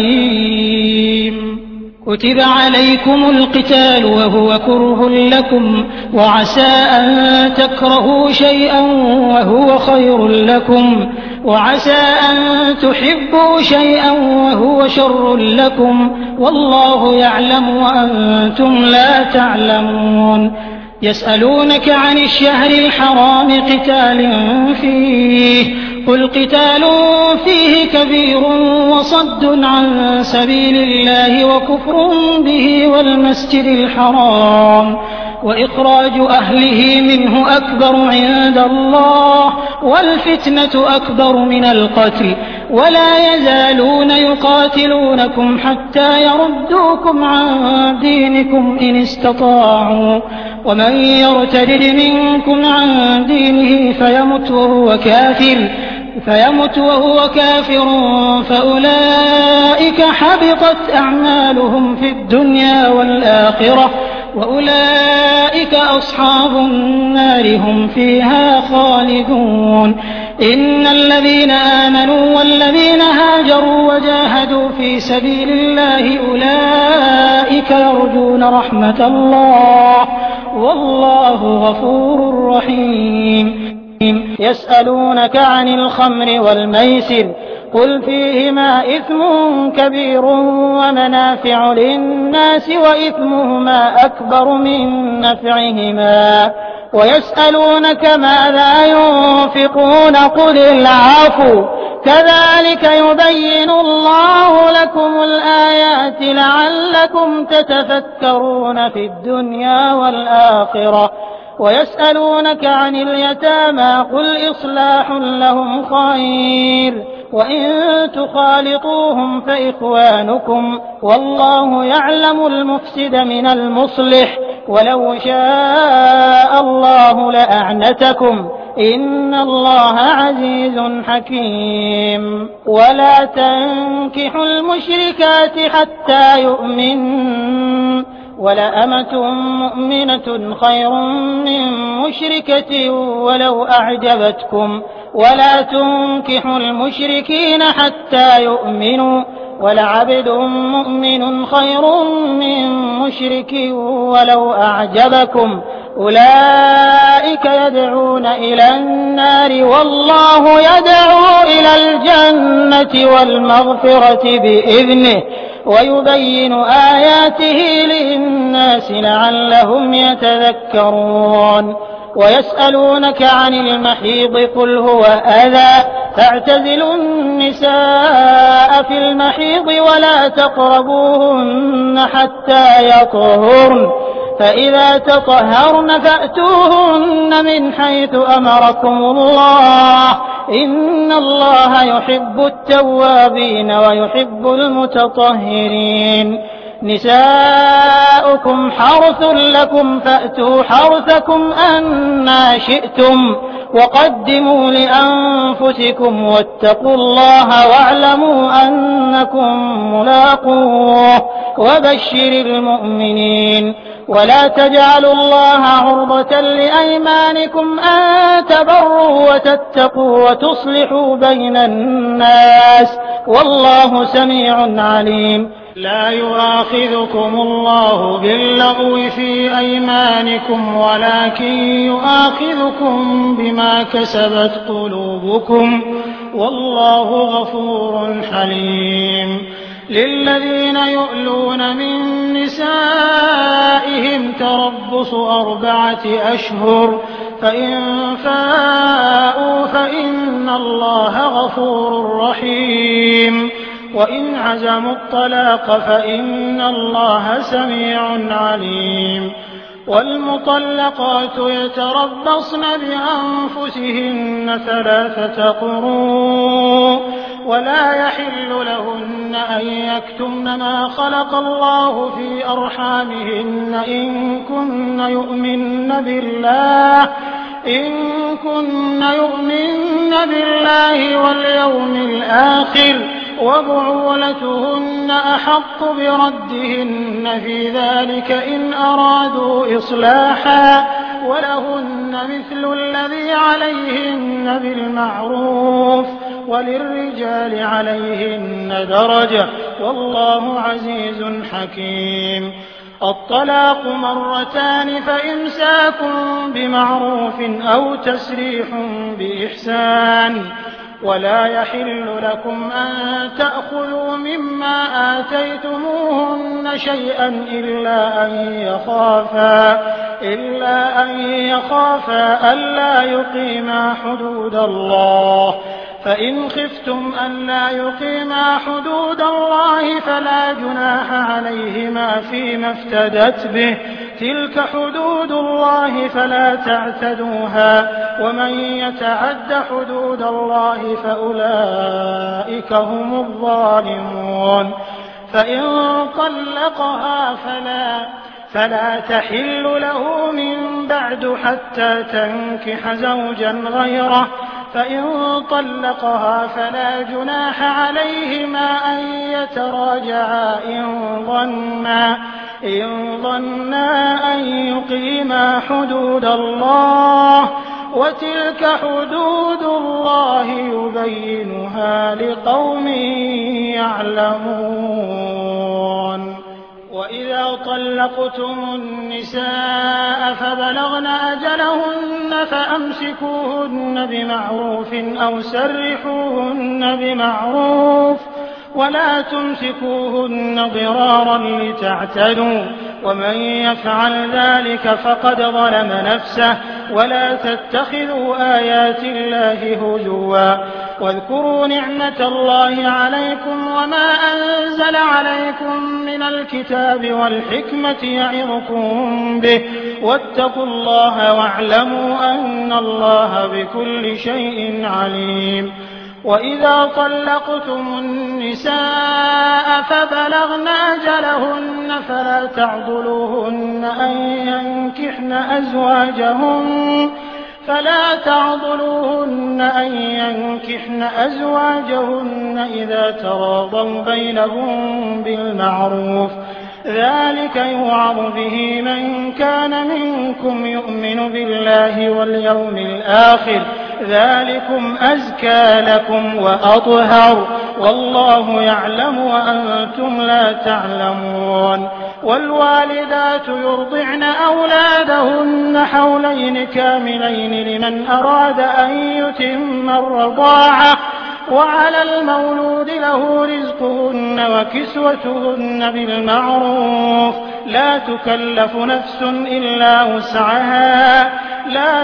عليم. كتب عليكم القتال وهو كره لكم وعسى أن تكرهوا شيئا وهو خير لكم وعسى أن تحبوا شيئا وهو شر لكم والله يعلم وأنتم لا تعلمون. يسألونك عن الشهر الحرام قتال فيه قل قتال فيه كبير وصد عن سبيل الله وكفر به والمسجد الحرام وإخراج أهله منه أكبر عند الله والفتنة أكبر من القتل ولا يزالون يقاتلونكم حتى يردوكم عن دينكم إن استطاعوا ومن يرتد منكم عن دينه فيمت وهو كافر فأولئك حبطت أعمالهم في الدنيا والآخرة وأولئك أصحاب النار هم فيها خالدون. إن الذين آمنوا والذين هاجروا وجاهدوا في سبيل الله أولئك يرجون رحمة الله والله غفور رحيم. يسألونك عن الخمر والميسر قل فيهما إثم كبير ومنافع للناس وإثمهما أكبر من نفعهما ويسألونك ماذا ينفقون قل العفو كذلك يبين الله لكم الآيات لعلكم تتفكرون في الدنيا والآخرة. ويسألونك عن اليتامى قل إصلاح لهم خير وإن تخالطوهم فإخوانكم والله يعلم المفسد من المصلح ولو شاء الله لأعنتكم إن الله عزيز حكيم. ولا تنكحوا المشركات حتى يؤمنوا ولأمة مؤمنة خير من مشركة ولو أعجبتكم ولا تنكحوا المشركين حتى يؤمنوا ولعبد مؤمن خير من مشرك ولو أعجبكم أولئك يدعون إلى النار والله يدعو إلى الجنة والمغفرة بإذنه ويبين آياته للناس لعلهم يتذكرون. ويسألونك عن المحيض قل هو أذى فاعتزلوا النساء في المحيض ولا تقربوهن حتى يطهرن فإذا تطهرن فأتوهن من حيث أمركم الله إن الله يحب التوابين ويحب المتطهرين. نساؤكم حرث لكم فأتوا حرثكم أنى شئتم وقدموا لأنفسكم واتقوا الله واعلموا أنكم ملاقوه وبشر المؤمنين. ولا تجعلوا الله عرضة لأيمانكم أن تبروا وتتقوا وتصلحوا بين الناس والله سميع عليم. لا يؤاخذكم الله باللغو في أيمانكم ولكن يؤاخذكم بما كسبت قلوبكم والله غفور حليم. للذين يؤلون من نسائهم تربص 4 أشهر فإن فاءوا فإن الله غفور رحيم. وإن عزموا الطلاق فإن الله سميع عليم. والمطلقات يتربصن بأنفسهن 3 قروء ولا يحل لهن أن يكتمن ما خلق الله في أرحامهن إن كن يؤمن بالله واليوم الآخر وبعولتهن أحق بردهن في ذلك إن أرادوا إصلاحا ولهن مثل الذي عليهن بالمعروف وللرجال عليهن درجة والله عزيز حكيم. الطلاق 2 فإمساك بمعروف أو تسريح بإحسان ولا يحل لكم أن تأخذوا مما آتيتموهن شيئا إلا أن يخافا ألا يقيما حدود الله فإن خفتم ألا يقيما حدود الله فلا جناح عليهما فيما افتدت به تلك حدود الله فلا تعتدوها ومن يتعد حدود الله فأولئك هم الظالمون. فإن طلقها فلا تحل له من بعد حتى تنكح زوجا غيره فإن طلقها فلا جناح عليهما أن يتراجعا إن ظنا أن يقيما حدود الله وتلك حدود الله يبينها لقوم يعلمون وإذا طلقتم النساء فبلغن أجلهن فأمسكوهن بمعروف أو سرحوهن بمعروف ولا تمسكوهن ضرارا لتعتدوا ومن يفعل ذلك فقد ظلم نفسه ولا تتخذوا آيات الله هزوا واذكروا نعمة الله عليكم وما أنزل عليكم من الكتاب والحكمة يعظكم به واتقوا الله واعلموا أن الله بكل شيء عليم وإذا طلقتم النساء فبلغن أجلهن فلا تعضلوهن أن ينكحن أزواجهن إذا تراضوا بينهم بالمعروف ذلك يوعظ به من كان منكم يؤمن بالله واليوم الآخر ذلكم أزكى لكم وأطهر والله يعلم وأنتم لا تعلمون والوالدات يرضعن أولادهن حولين كاملين لمن أراد أن يتم الرضاعة وعلى المولود له رزقهن وكسوتهن بالمعروف لا تكلف نفس إلا وسعها لا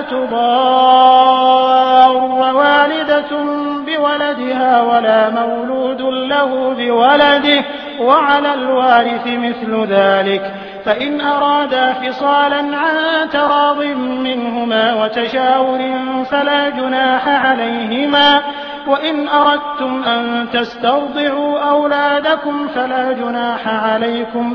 تضار والدة بولدها ولا مولود له بولده وعلى الوارث مثل ذلك فإن أرادا فصالا عن تراض منهما وتشاور فلا جناح عليهما وإن أردتم أن تسترضعوا أولادكم فلا جناح عليكم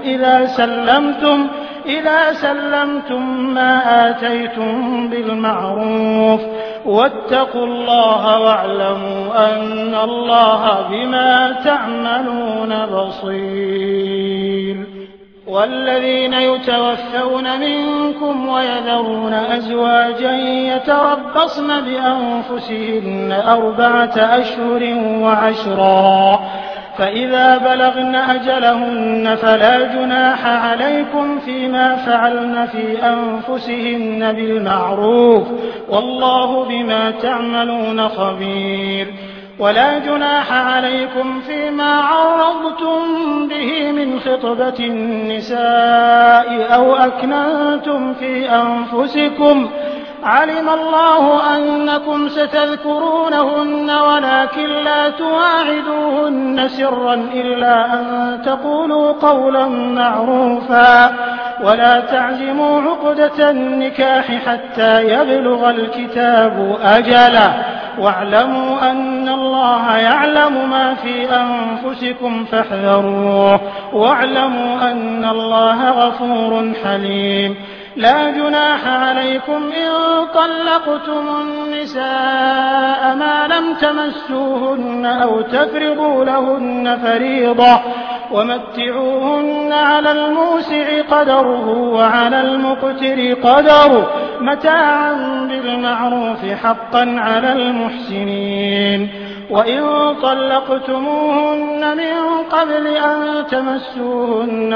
إذا سلمتم ما آتيتم بالمعروف واتقوا الله واعلموا أن الله بما تعملون بصير والذين يتوفون منكم ويذرون أزواجا يتربصن بأنفسهن 4 أشهر وعشرا فإذا بلغن أجلهن فلا جناح عليكم فيما فعلن في أنفسهن بالمعروف والله بما تعملون خبير ولا جناح عليكم فيما عرضتم به من خطبة النساء أو أكننتم في أنفسكم علم الله أنكم ستذكرونهن ولكن لا تواعدوهن سرا إلا أن تقولوا قولا معروفا ولا تعزموا عقدة النكاح حتى يبلغ الكتاب أجله واعلموا أن الله يعلم ما في أنفسكم فاحذروه واعلموا أن الله غفور حليم لا جناح عليكم إن طلقتم النساء ما لم تمسوهن أو تفرضوا لهن فريضة ومتعوهن على الموسع قدره وعلى المقتر قدره متاعا بالمعروف حقا على المحسنين وإن طلقتموهن من قبل أن تمسوهن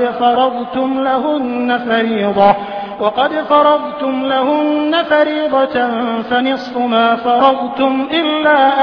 وقد فرضتم لهن فريضة فنصف ما فرضتم إلا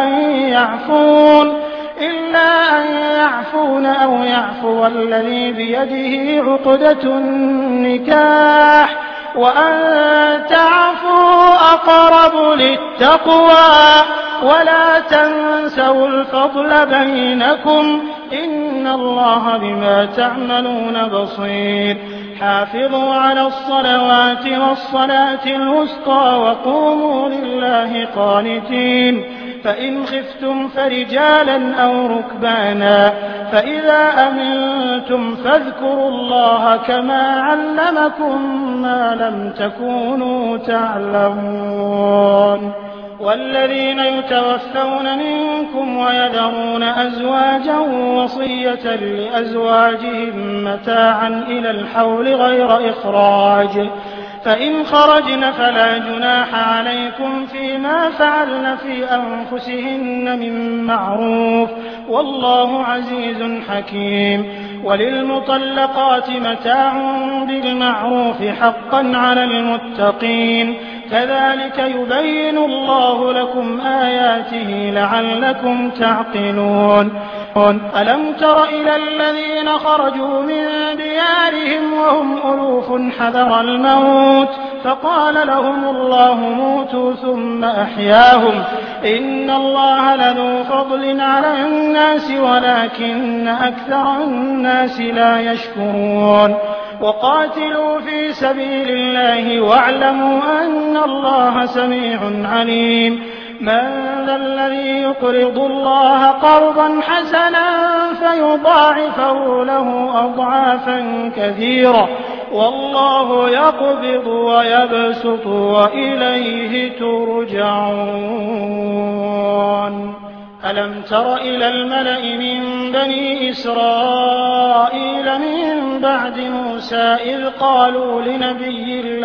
أن يعفون أو يعفو الذي بيده عقدة النكاح وأن تعفوا أقرب للتقوى ولا تنسوا الفضل بينكم إن الله بما تعملون بصير حافظوا على الصلوات والصلاة الوسطى وقوموا لله قانتين فإن خفتم فرجالا أو ركبانا فإذا أمنتم فاذكروا الله كما علمكم ما لم تكونوا تعلمون والذين يتوفون منكم ويذرون أزواجا وصية لأزواجهم متاعا إلى الحول غير إخراج، فإن خرجن فلا جناح عليكم فيما فعلن في أنفسهن من معروف، والله عزيز حكيم. وللمطلقات متاع بالمعروف حقا على المتقين، كذلك يبين الله لكم آياته لعلكم تعقلون. ألم تر إلى الذين خرجوا من ديارهم وهم ألوف حذر الموت فقال لهم الله موتوا ثم أحياهم، إن الله لذو فضل على الناس ولكن أكثر الناس لا يشكرون. وقاتلوا في سبيل الله واعلموا أن الله سميع عليم. من ذا الذي يقرض الله قرضا حسنا فيضاعفه له أضعافا كثيرة، والله يقبض ويبسط وإليه ترجعون. ألم تر إلى الملأ من بني إسرائيل من بعد موسى إذ قالوا لنبي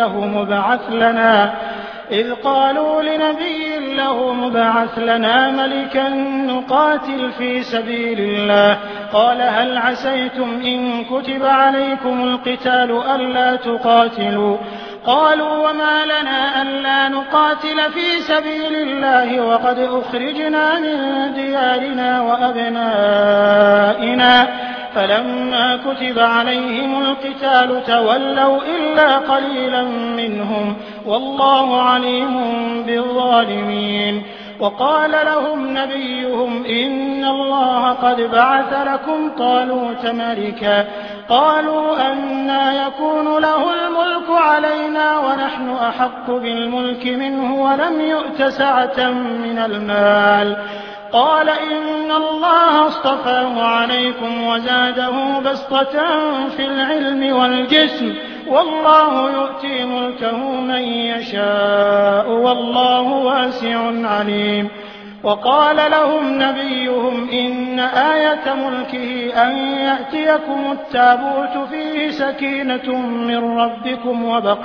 له مبعث لنا ملكا نقاتل في سبيل الله، قال هل عسيتم إن كتب عليكم القتال ألا تقاتلوا؟ قالوا وما لنا ألا نقاتل في سبيل الله وقد أخرجنا من ديارنا وأبنائنا، فلما كتب عليهم القتال تولوا إلا قليلا منهم، والله عليم بالظالمين. وقال لهم نبيهم إن الله قد بعث لكم طالوت ملكا، قالوا أنى يكون له الملك علينا ونحن أحق بالملك منه ولم يؤت سعة من المال، قال إن الله اصطفاه عليكم وزاده بسطة في العلم والجسم، والله يؤتي ملكه من يشاء والله واسع عليم. وقال لهم نبيهم إن آية ملكه أن يأتيكم التابوت فيه سكينة من ربكم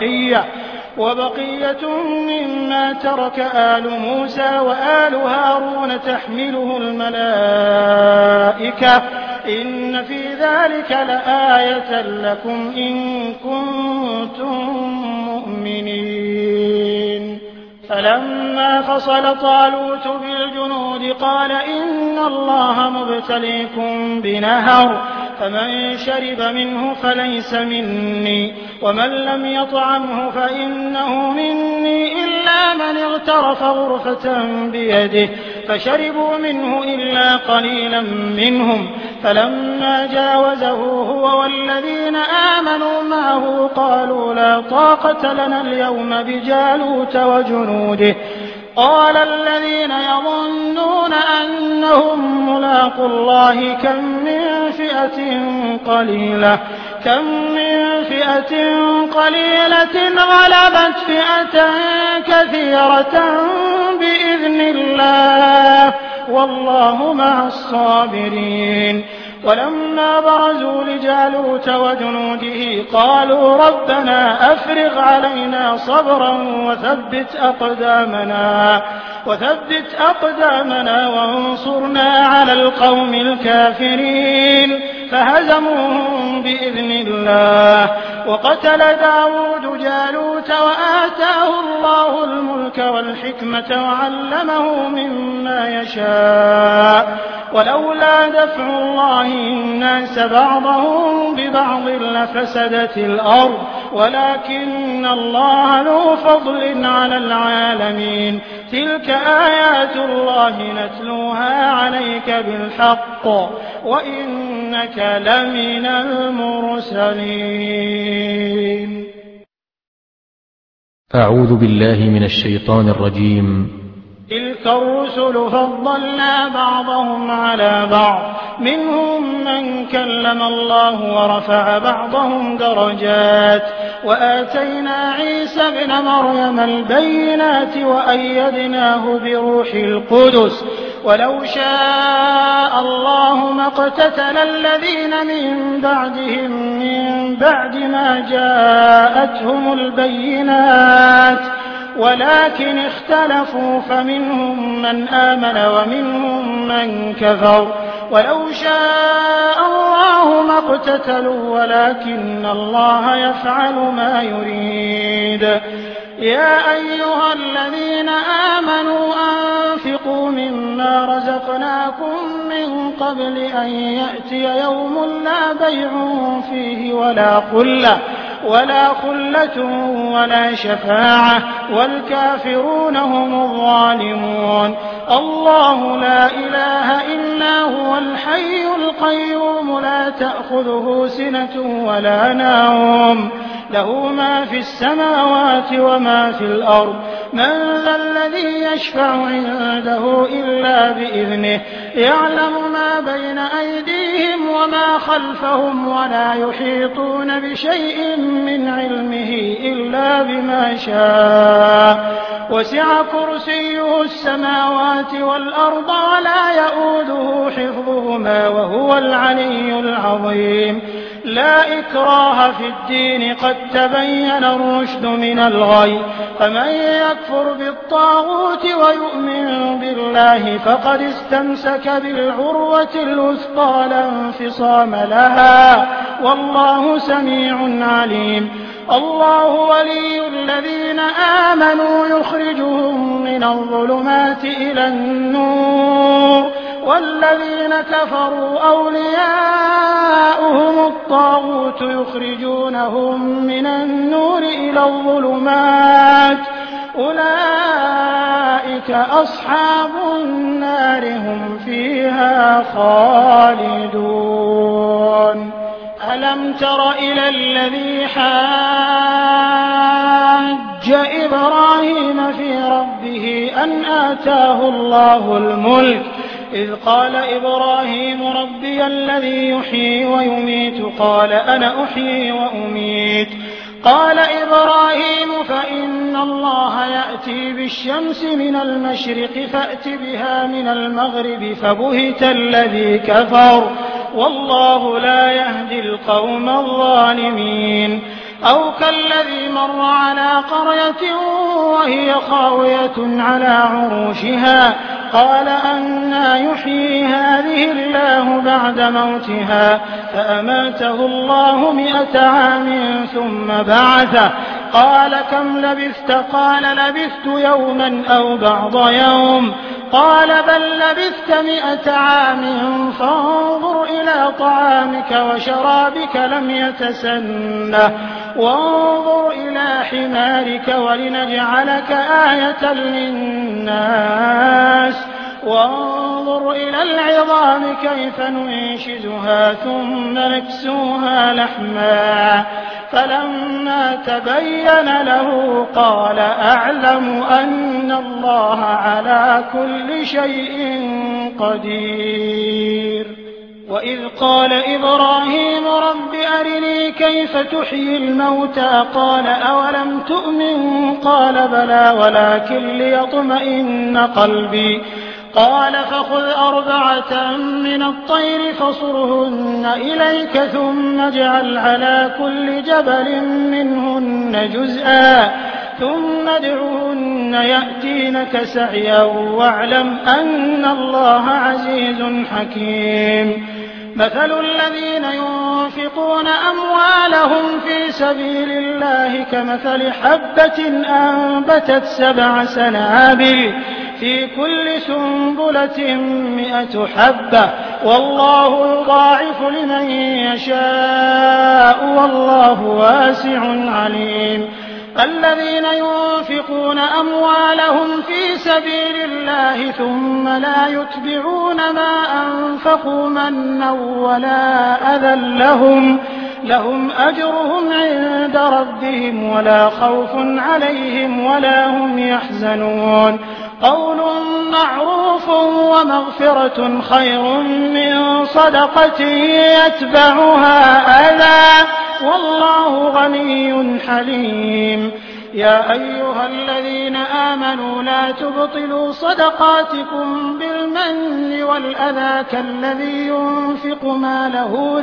وبقية مما ترك آل موسى وآل هارون تحمله الملائكة، إن في ذلك لآية لكم إن كنتم مؤمنين. فلما فصل طالوت بالجنود قال إن الله مبتليكم بنهر، فمن شرب منه فليس مني، ومن لم يطعمه فإنه مني إلا من اغترف غرفة بيده، فشربوا منه إلا قليلا منهم. فلما جاوزه هو والذين آمنوا معه قالوا لا طاقة لنا اليوم بجالوت وجنوده، قال الذين يظنون أنهم ملاقوا الله كم من فئة قليلة غلبت فئة كثيرة بإذن الله، والله مع الصابرين. ولما برزوا لجالوت وجنوده قالوا ربنا أفرغ علينا صبرا وثبت أقدامنا وانصرنا على القوم الكافرين، فهزموهم بإذن الله. وقتل داود جالوت وآتاه الله الملك والحكمة وعلمه مما يشاء، ولولا دفع الله الناس بعضهم ببعض لفسدت الأرض، ولكن الله ذو فضل على العالمين. تلك آيات الله نتلوها عليك بالحق وإنك لمن المرسلين. أعوذ بالله من الشيطان الرجيم. تلك تلك الرسل فضلنا بعضهم على بعض منهم من كلم الله ورفع بعضهم درجات وآتينا عيسى ابن مريم البينات وأيدناه بروح القدس ولو شاء الله ما اقتتل الذين من بعدهم من بعد ما جاءتهم البينات ولكن اختلفوا فمنهم من آمن ومنهم من كفر ولو شاء الله ما اقتتلوا ولكن الله يفعل ما يريد. يا أيها الذين آمنوا أنفقوا مما رزقناكم من قبل أن يأتي يوم لا بيع فيه ولا خلة ولا شفاعة والكافرون هم الظالمون. الله لا إله إلا هو الحي القيوم لا تأخذه سنة ولا نوم له ما في السماوات وما في الأرض من ذا الذي يشفع عنده إلا بإذنه يعلم ما بين أيديهم وما خلفهم ولا يحيطون بشيء من علمه إلا بما شاء وسع كرسيه السماوات والأرض ولا يؤوده حفظهما وهو العلي العظيم. لا إكراه في الدين قد تبين الرشد من الغي فمن يكفر بالطاغوت ويؤمن بالله فقد استمسك بالعروة الوثقى لا انفصام لها والله سميع عليم. الله ولي الذين آمنوا يخرجهم من الظلمات إلى النور والذين كفروا أولياؤهم الطاغوت يخرجونهم من النور إلى الظلمات أولئك أصحاب النار هم فيها خالدون. ألم تر إلى الذي حاج إبراهيم في ربه أن آتاه الله الملك إذ قال إبراهيم ربي الذي يحيي ويميت قال أنا أحيي وأميت قال إبراهيم فإن الله يأتي بالشمس من المشرق فأت بها من المغرب فبهت الذي كفر والله لا يهدي القوم الظالمين. أو كالذي مر على قرية وهي خاوية على عروشها قال أنى يحيي هذه الله بعد موتها فأماته الله 100 عام ثم بعثه قال كم لبثت قال لبثت يوما أو بعض يوم قال بل لبثت 100 عام فانظر إلى طعامك وشرابك لم يتسنه وانظر إلى حمارك ولنجعلك آية للناس وانظر إلى العظام كيف ننشزها ثم نكسوها لحما فلما تبين له قال أعلم أن الله على كل شيء قدير. وإذ قال إبراهيم رب أرني كيف تحيي الموتى قال أولم تؤمن قال بلى ولكن ليطمئن قلبي قال فخذ 4 من الطير فصرهن إليك ثم اجعل على كل جبل منهن جزءا ثم ادعهن يأتينك سعيا واعلم أن الله عزيز حكيم. مثل الذين ينفقون أموالهم في سبيل الله كمثل حبة أنبتت 7 سنابل في كل سنبلة 100 حبة والله يضاعف لمن يشاء والله واسع عليم. الذين ينفقون أموالهم في سبيل الله ثم لا يتبعون ما أنفقوا منا ولا أذى لهم أجرهم عند ربهم ولا خوف عليهم ولا هم يحزنون. قول معروف ومغفرة خير من صدقة يتبعها أذى والله غني حليم. يا أيها الذين آمنوا لا تبطلوا صدقاتكم بالمن والأذى كالذي ينفق ماله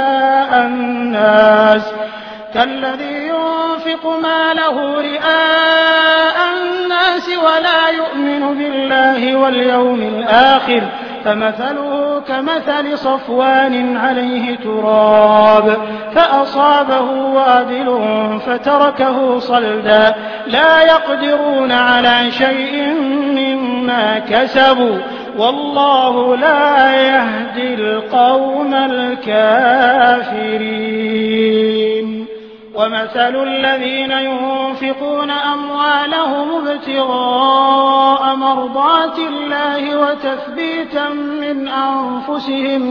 رئاء الناس ولا يؤمن بالله واليوم الآخر فمثله كمثل صفوان عليه تراب فأصابه وابل فتركه صلدا لا يقدرون على شيء مما كسبوا والله لا يهدي القوم الكافرين. ومثل الذين ينفقون أموالهم ابتغاء مرضات الله وتثبيتا من أنفسهم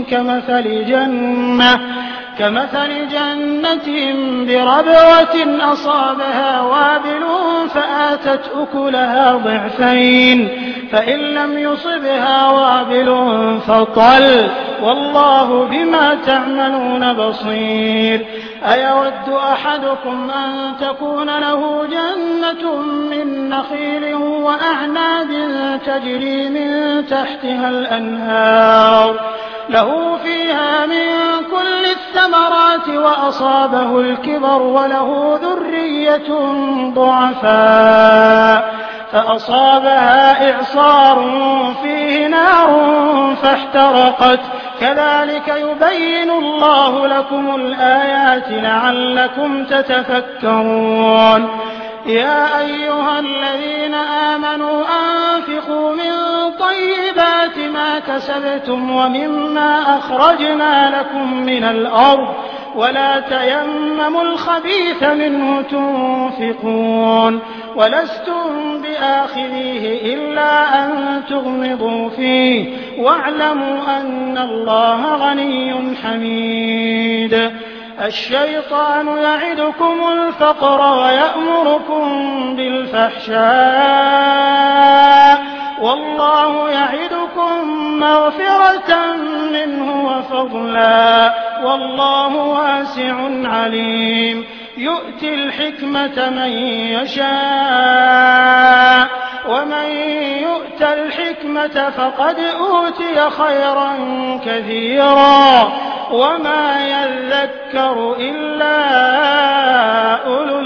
كمثل جنة بربوة أصابها وابل فآتت أكلها ضعفين فإن لم يصبها وابل فطل والله بما تعملون بصير. أيود أحدكم أن تكون له جنة من نخيل وأعناب تجري من تحتها الأنهار له فيها من كل الثمرات وأصابه الكبر وله ذرية ضعفاء فأصابها إعصار فيه نار فاحترقت كذلك يبين الله لكم الآيات لعلكم تتفكرون. يا أيها الذين آمنوا أنفقوا من طيبات ما كسبتم ومما أخرجنا لكم من الأرض ولا تيمموا الخبيث منه تنفقون ولستم بآخذيه إلا أن تغمضوا فيه واعلموا أن الله غني حميد. الشيطان يعدكم الفقر ويأمركم بالفحشاء والله يعدكم مغفرة منه وفضلا والله واسع عليم. يؤتي الحكمة من يشاء ومن يؤت الحكمة فقد أوتي خيرا كثيرا وما يذكر إلا أولو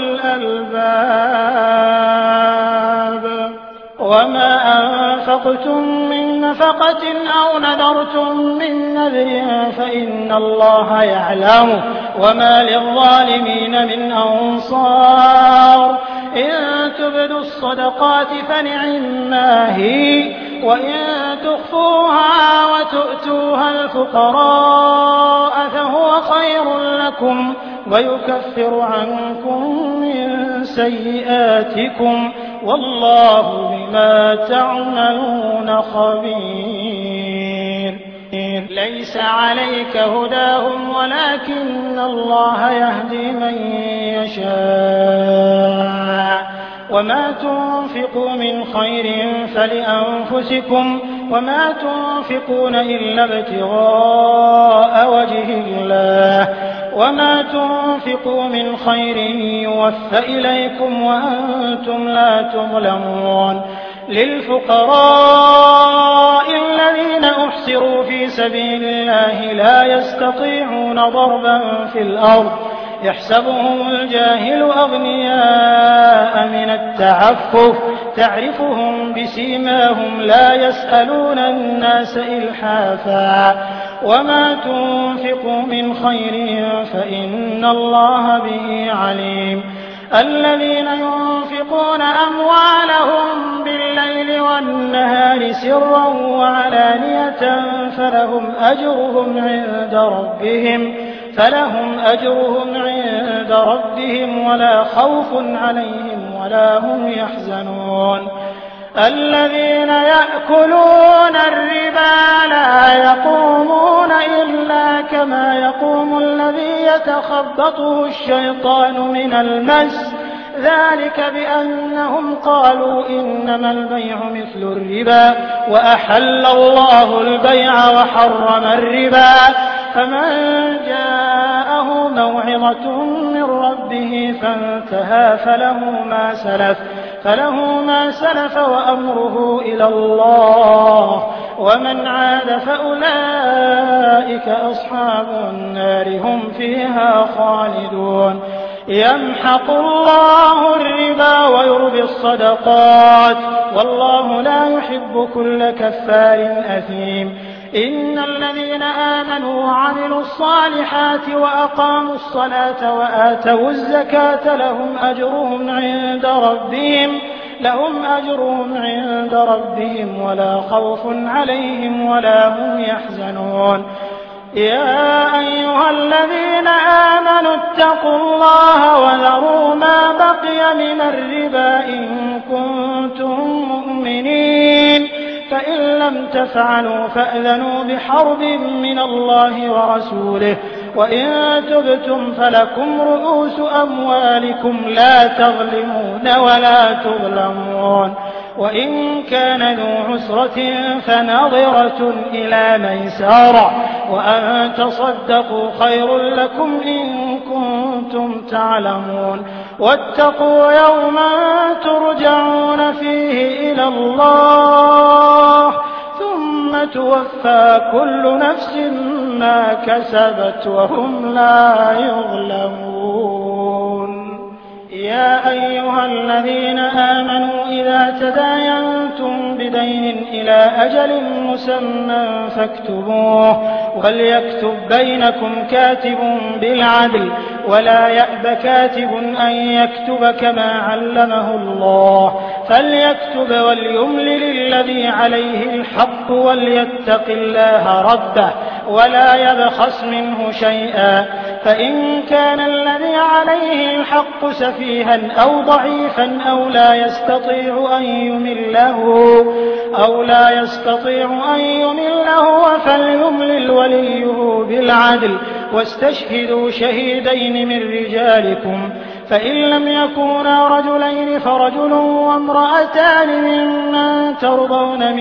الألباب. وما أنفقتم من نفقة أو نذرتم من نذر فإن الله يعلمه وما للظالمين من أنصار. إن تبدوا الصدقات فنعما هي وإن تخفوها وتؤتوها الفقراء فهو خير لكم ويكفر عنكم من سيئاتكم والله بما تعملون خبير. ليس عليك هداهم ولكن الله يهدي من يشاء وما تنفقوا من خير فلأنفسكم وما تنفقون إلا ابتغاء وجه الله وما تنفقوا من خير يوفى إليكم وأنتم لا تظلمون. للفقراء الذين أحصروا في سبيل الله لا يستطيعون ضربا في الأرض يحسبهم الجاهل أغنياء من التعفف تعرفهم بسيماهم لا يسألون الناس إلحافا وما تنفقوا من خير فإن الله به عليم. الذين ينفقون أموالهم بالليل والنهار سرا وعلانية فلهم أجرهم عند ربهم ولا خوف عليهم ولا هم يحزنون. الذين يأكلون الربا لا يقومون إلا كما يقوم الذي يتخبطه الشيطان من المس ذلك بأنهم قالوا إنما البيع مثل الربا وأحل الله البيع وحرم الربا فمن جاءه موعظة من ربه فانتهى فله ما سلف وأمره إلى الله ومن عاد فأولئك أصحاب النار هم فيها خالدون يمحق الله الربا ويربي الصدقات والله لا يحب كل كفار أثيم إن الذين آمنوا وعملوا الصالحات وأقاموا الصلاة وآتوا الزكاة لهم أجرهم عند ربهم ولا خوف عليهم ولا هم يحزنون يا أيها الذين آمنوا اتقوا الله وذروا ما بقي من الربا إن كنتم مؤمنين فإن لم تفعلوا فأذنوا بحرب من الله ورسوله وإن تبتم فلكم رؤوس أموالكم لا تظلمون ولا تظلمون وإن كان ذو عسرة فنظرة إلى ميسرة وأن تصدقوا خير لكم إن كنتم تعلمون واتقوا يوما ترجعون فيه إلى الله ثم توفى كل نفس ما كسبت وهم لا يظلمون يا أيها الذين آمنوا إذا تداينتم بدين إلى أجل مسمى فاكتبوه وليكتب بينكم كاتب بالعدل ولا يأب كاتب أن يكتب كما علمه الله فليكتب وليملل الذي عليه الحق وليتق الله ربه ولا يبخس منه شيئا فإن كان الذي عليه الحق سفيها أو ضعيفا أو لا يستطيع أن يمله فليملل وليه بالعدل واستشهدوا شهيدين من رجالكم فإن لم يكونا رجلين فرجل وامرأتان ممن ترضون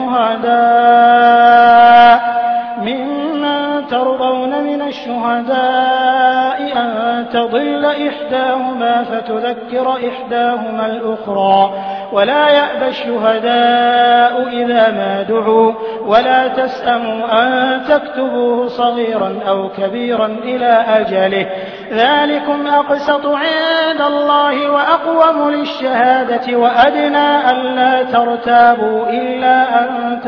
من الشهداء أن تضل إحداهما فتذكر إحداهما الأخرى ولا يأبى الشهداء إذا ما دعوا ولا تسأموا أن تكتبوه صغيرا أو كبيرا إلى أجله ذلكم أقسط عند الله وأقوم للشهادة وأدنى ألا ترتابوا إلا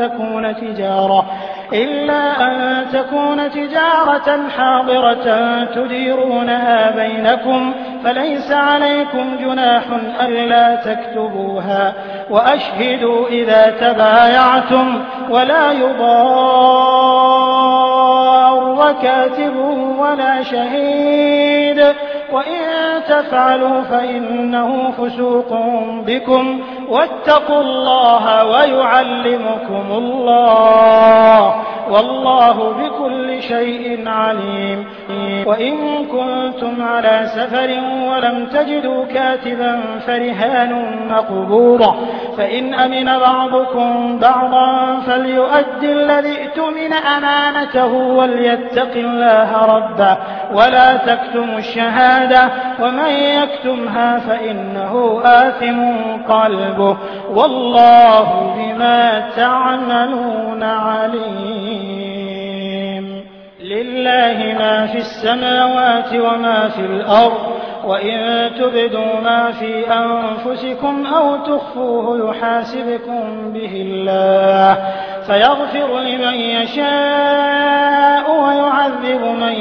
أن تكون تجارة حاضرة تديرونها بينكم فليس عليكم جناح ألا تكتبوها وأشهدوا إذا تبايعتم ولا يضار كاتب ولا شهيد وإن تفعلوا فإنه فسوق بكم واتقوا الله ويعلمكم الله والله بكل شيء عليم وإن كنتم على سفر ولم تجدوا كاتبا فرهان مقبوضة فإن أمن بعضكم بعضا فليؤدي الذي ائتمن أمانته وليتق الله ربه ولا تكتموا الشهادة ومن يكتمها فإنه آثم قلبه والله بما تعملون عليم لله ما في السماوات وما في الأرض وإن تبدوا ما في أنفسكم أو تخفوه يحاسبكم به الله فيغفر لمن يشاء ويعذب من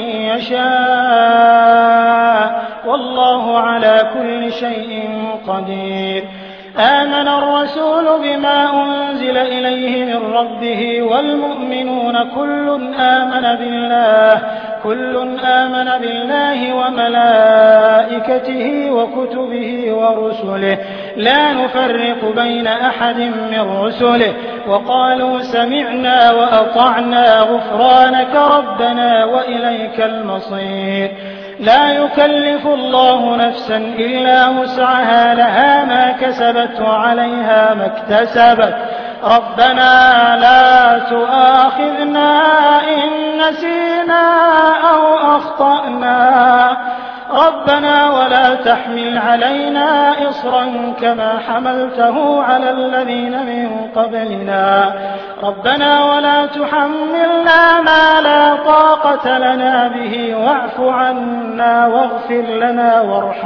يشاء والله على كل شيء قدير آمن الرسول بما أنزل إليه من ربه والمؤمنون كل كل آمن بالله وملائكته وكتبه ورسله لا نفرق بين أحد من رسله وقالوا سمعنا وأطعنا غفرانك ربنا وإليك المصير لا يكلف الله نفسا إلا وسعها لها ما كسبت وعليها ما اكتسبت ربنا لا تؤاخذنا إن نسينا أو أخطأنا ربنا ولا تحمل علينا إصرا كما حملته على الذين من قبلنا ربنا ولا تحملنا ما لا طاقة لنا به واعف عنا واغفر لنا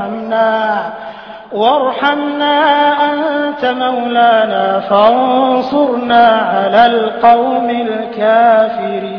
وارحمنا أنت مولانا فانصرنا على القوم الكافرين.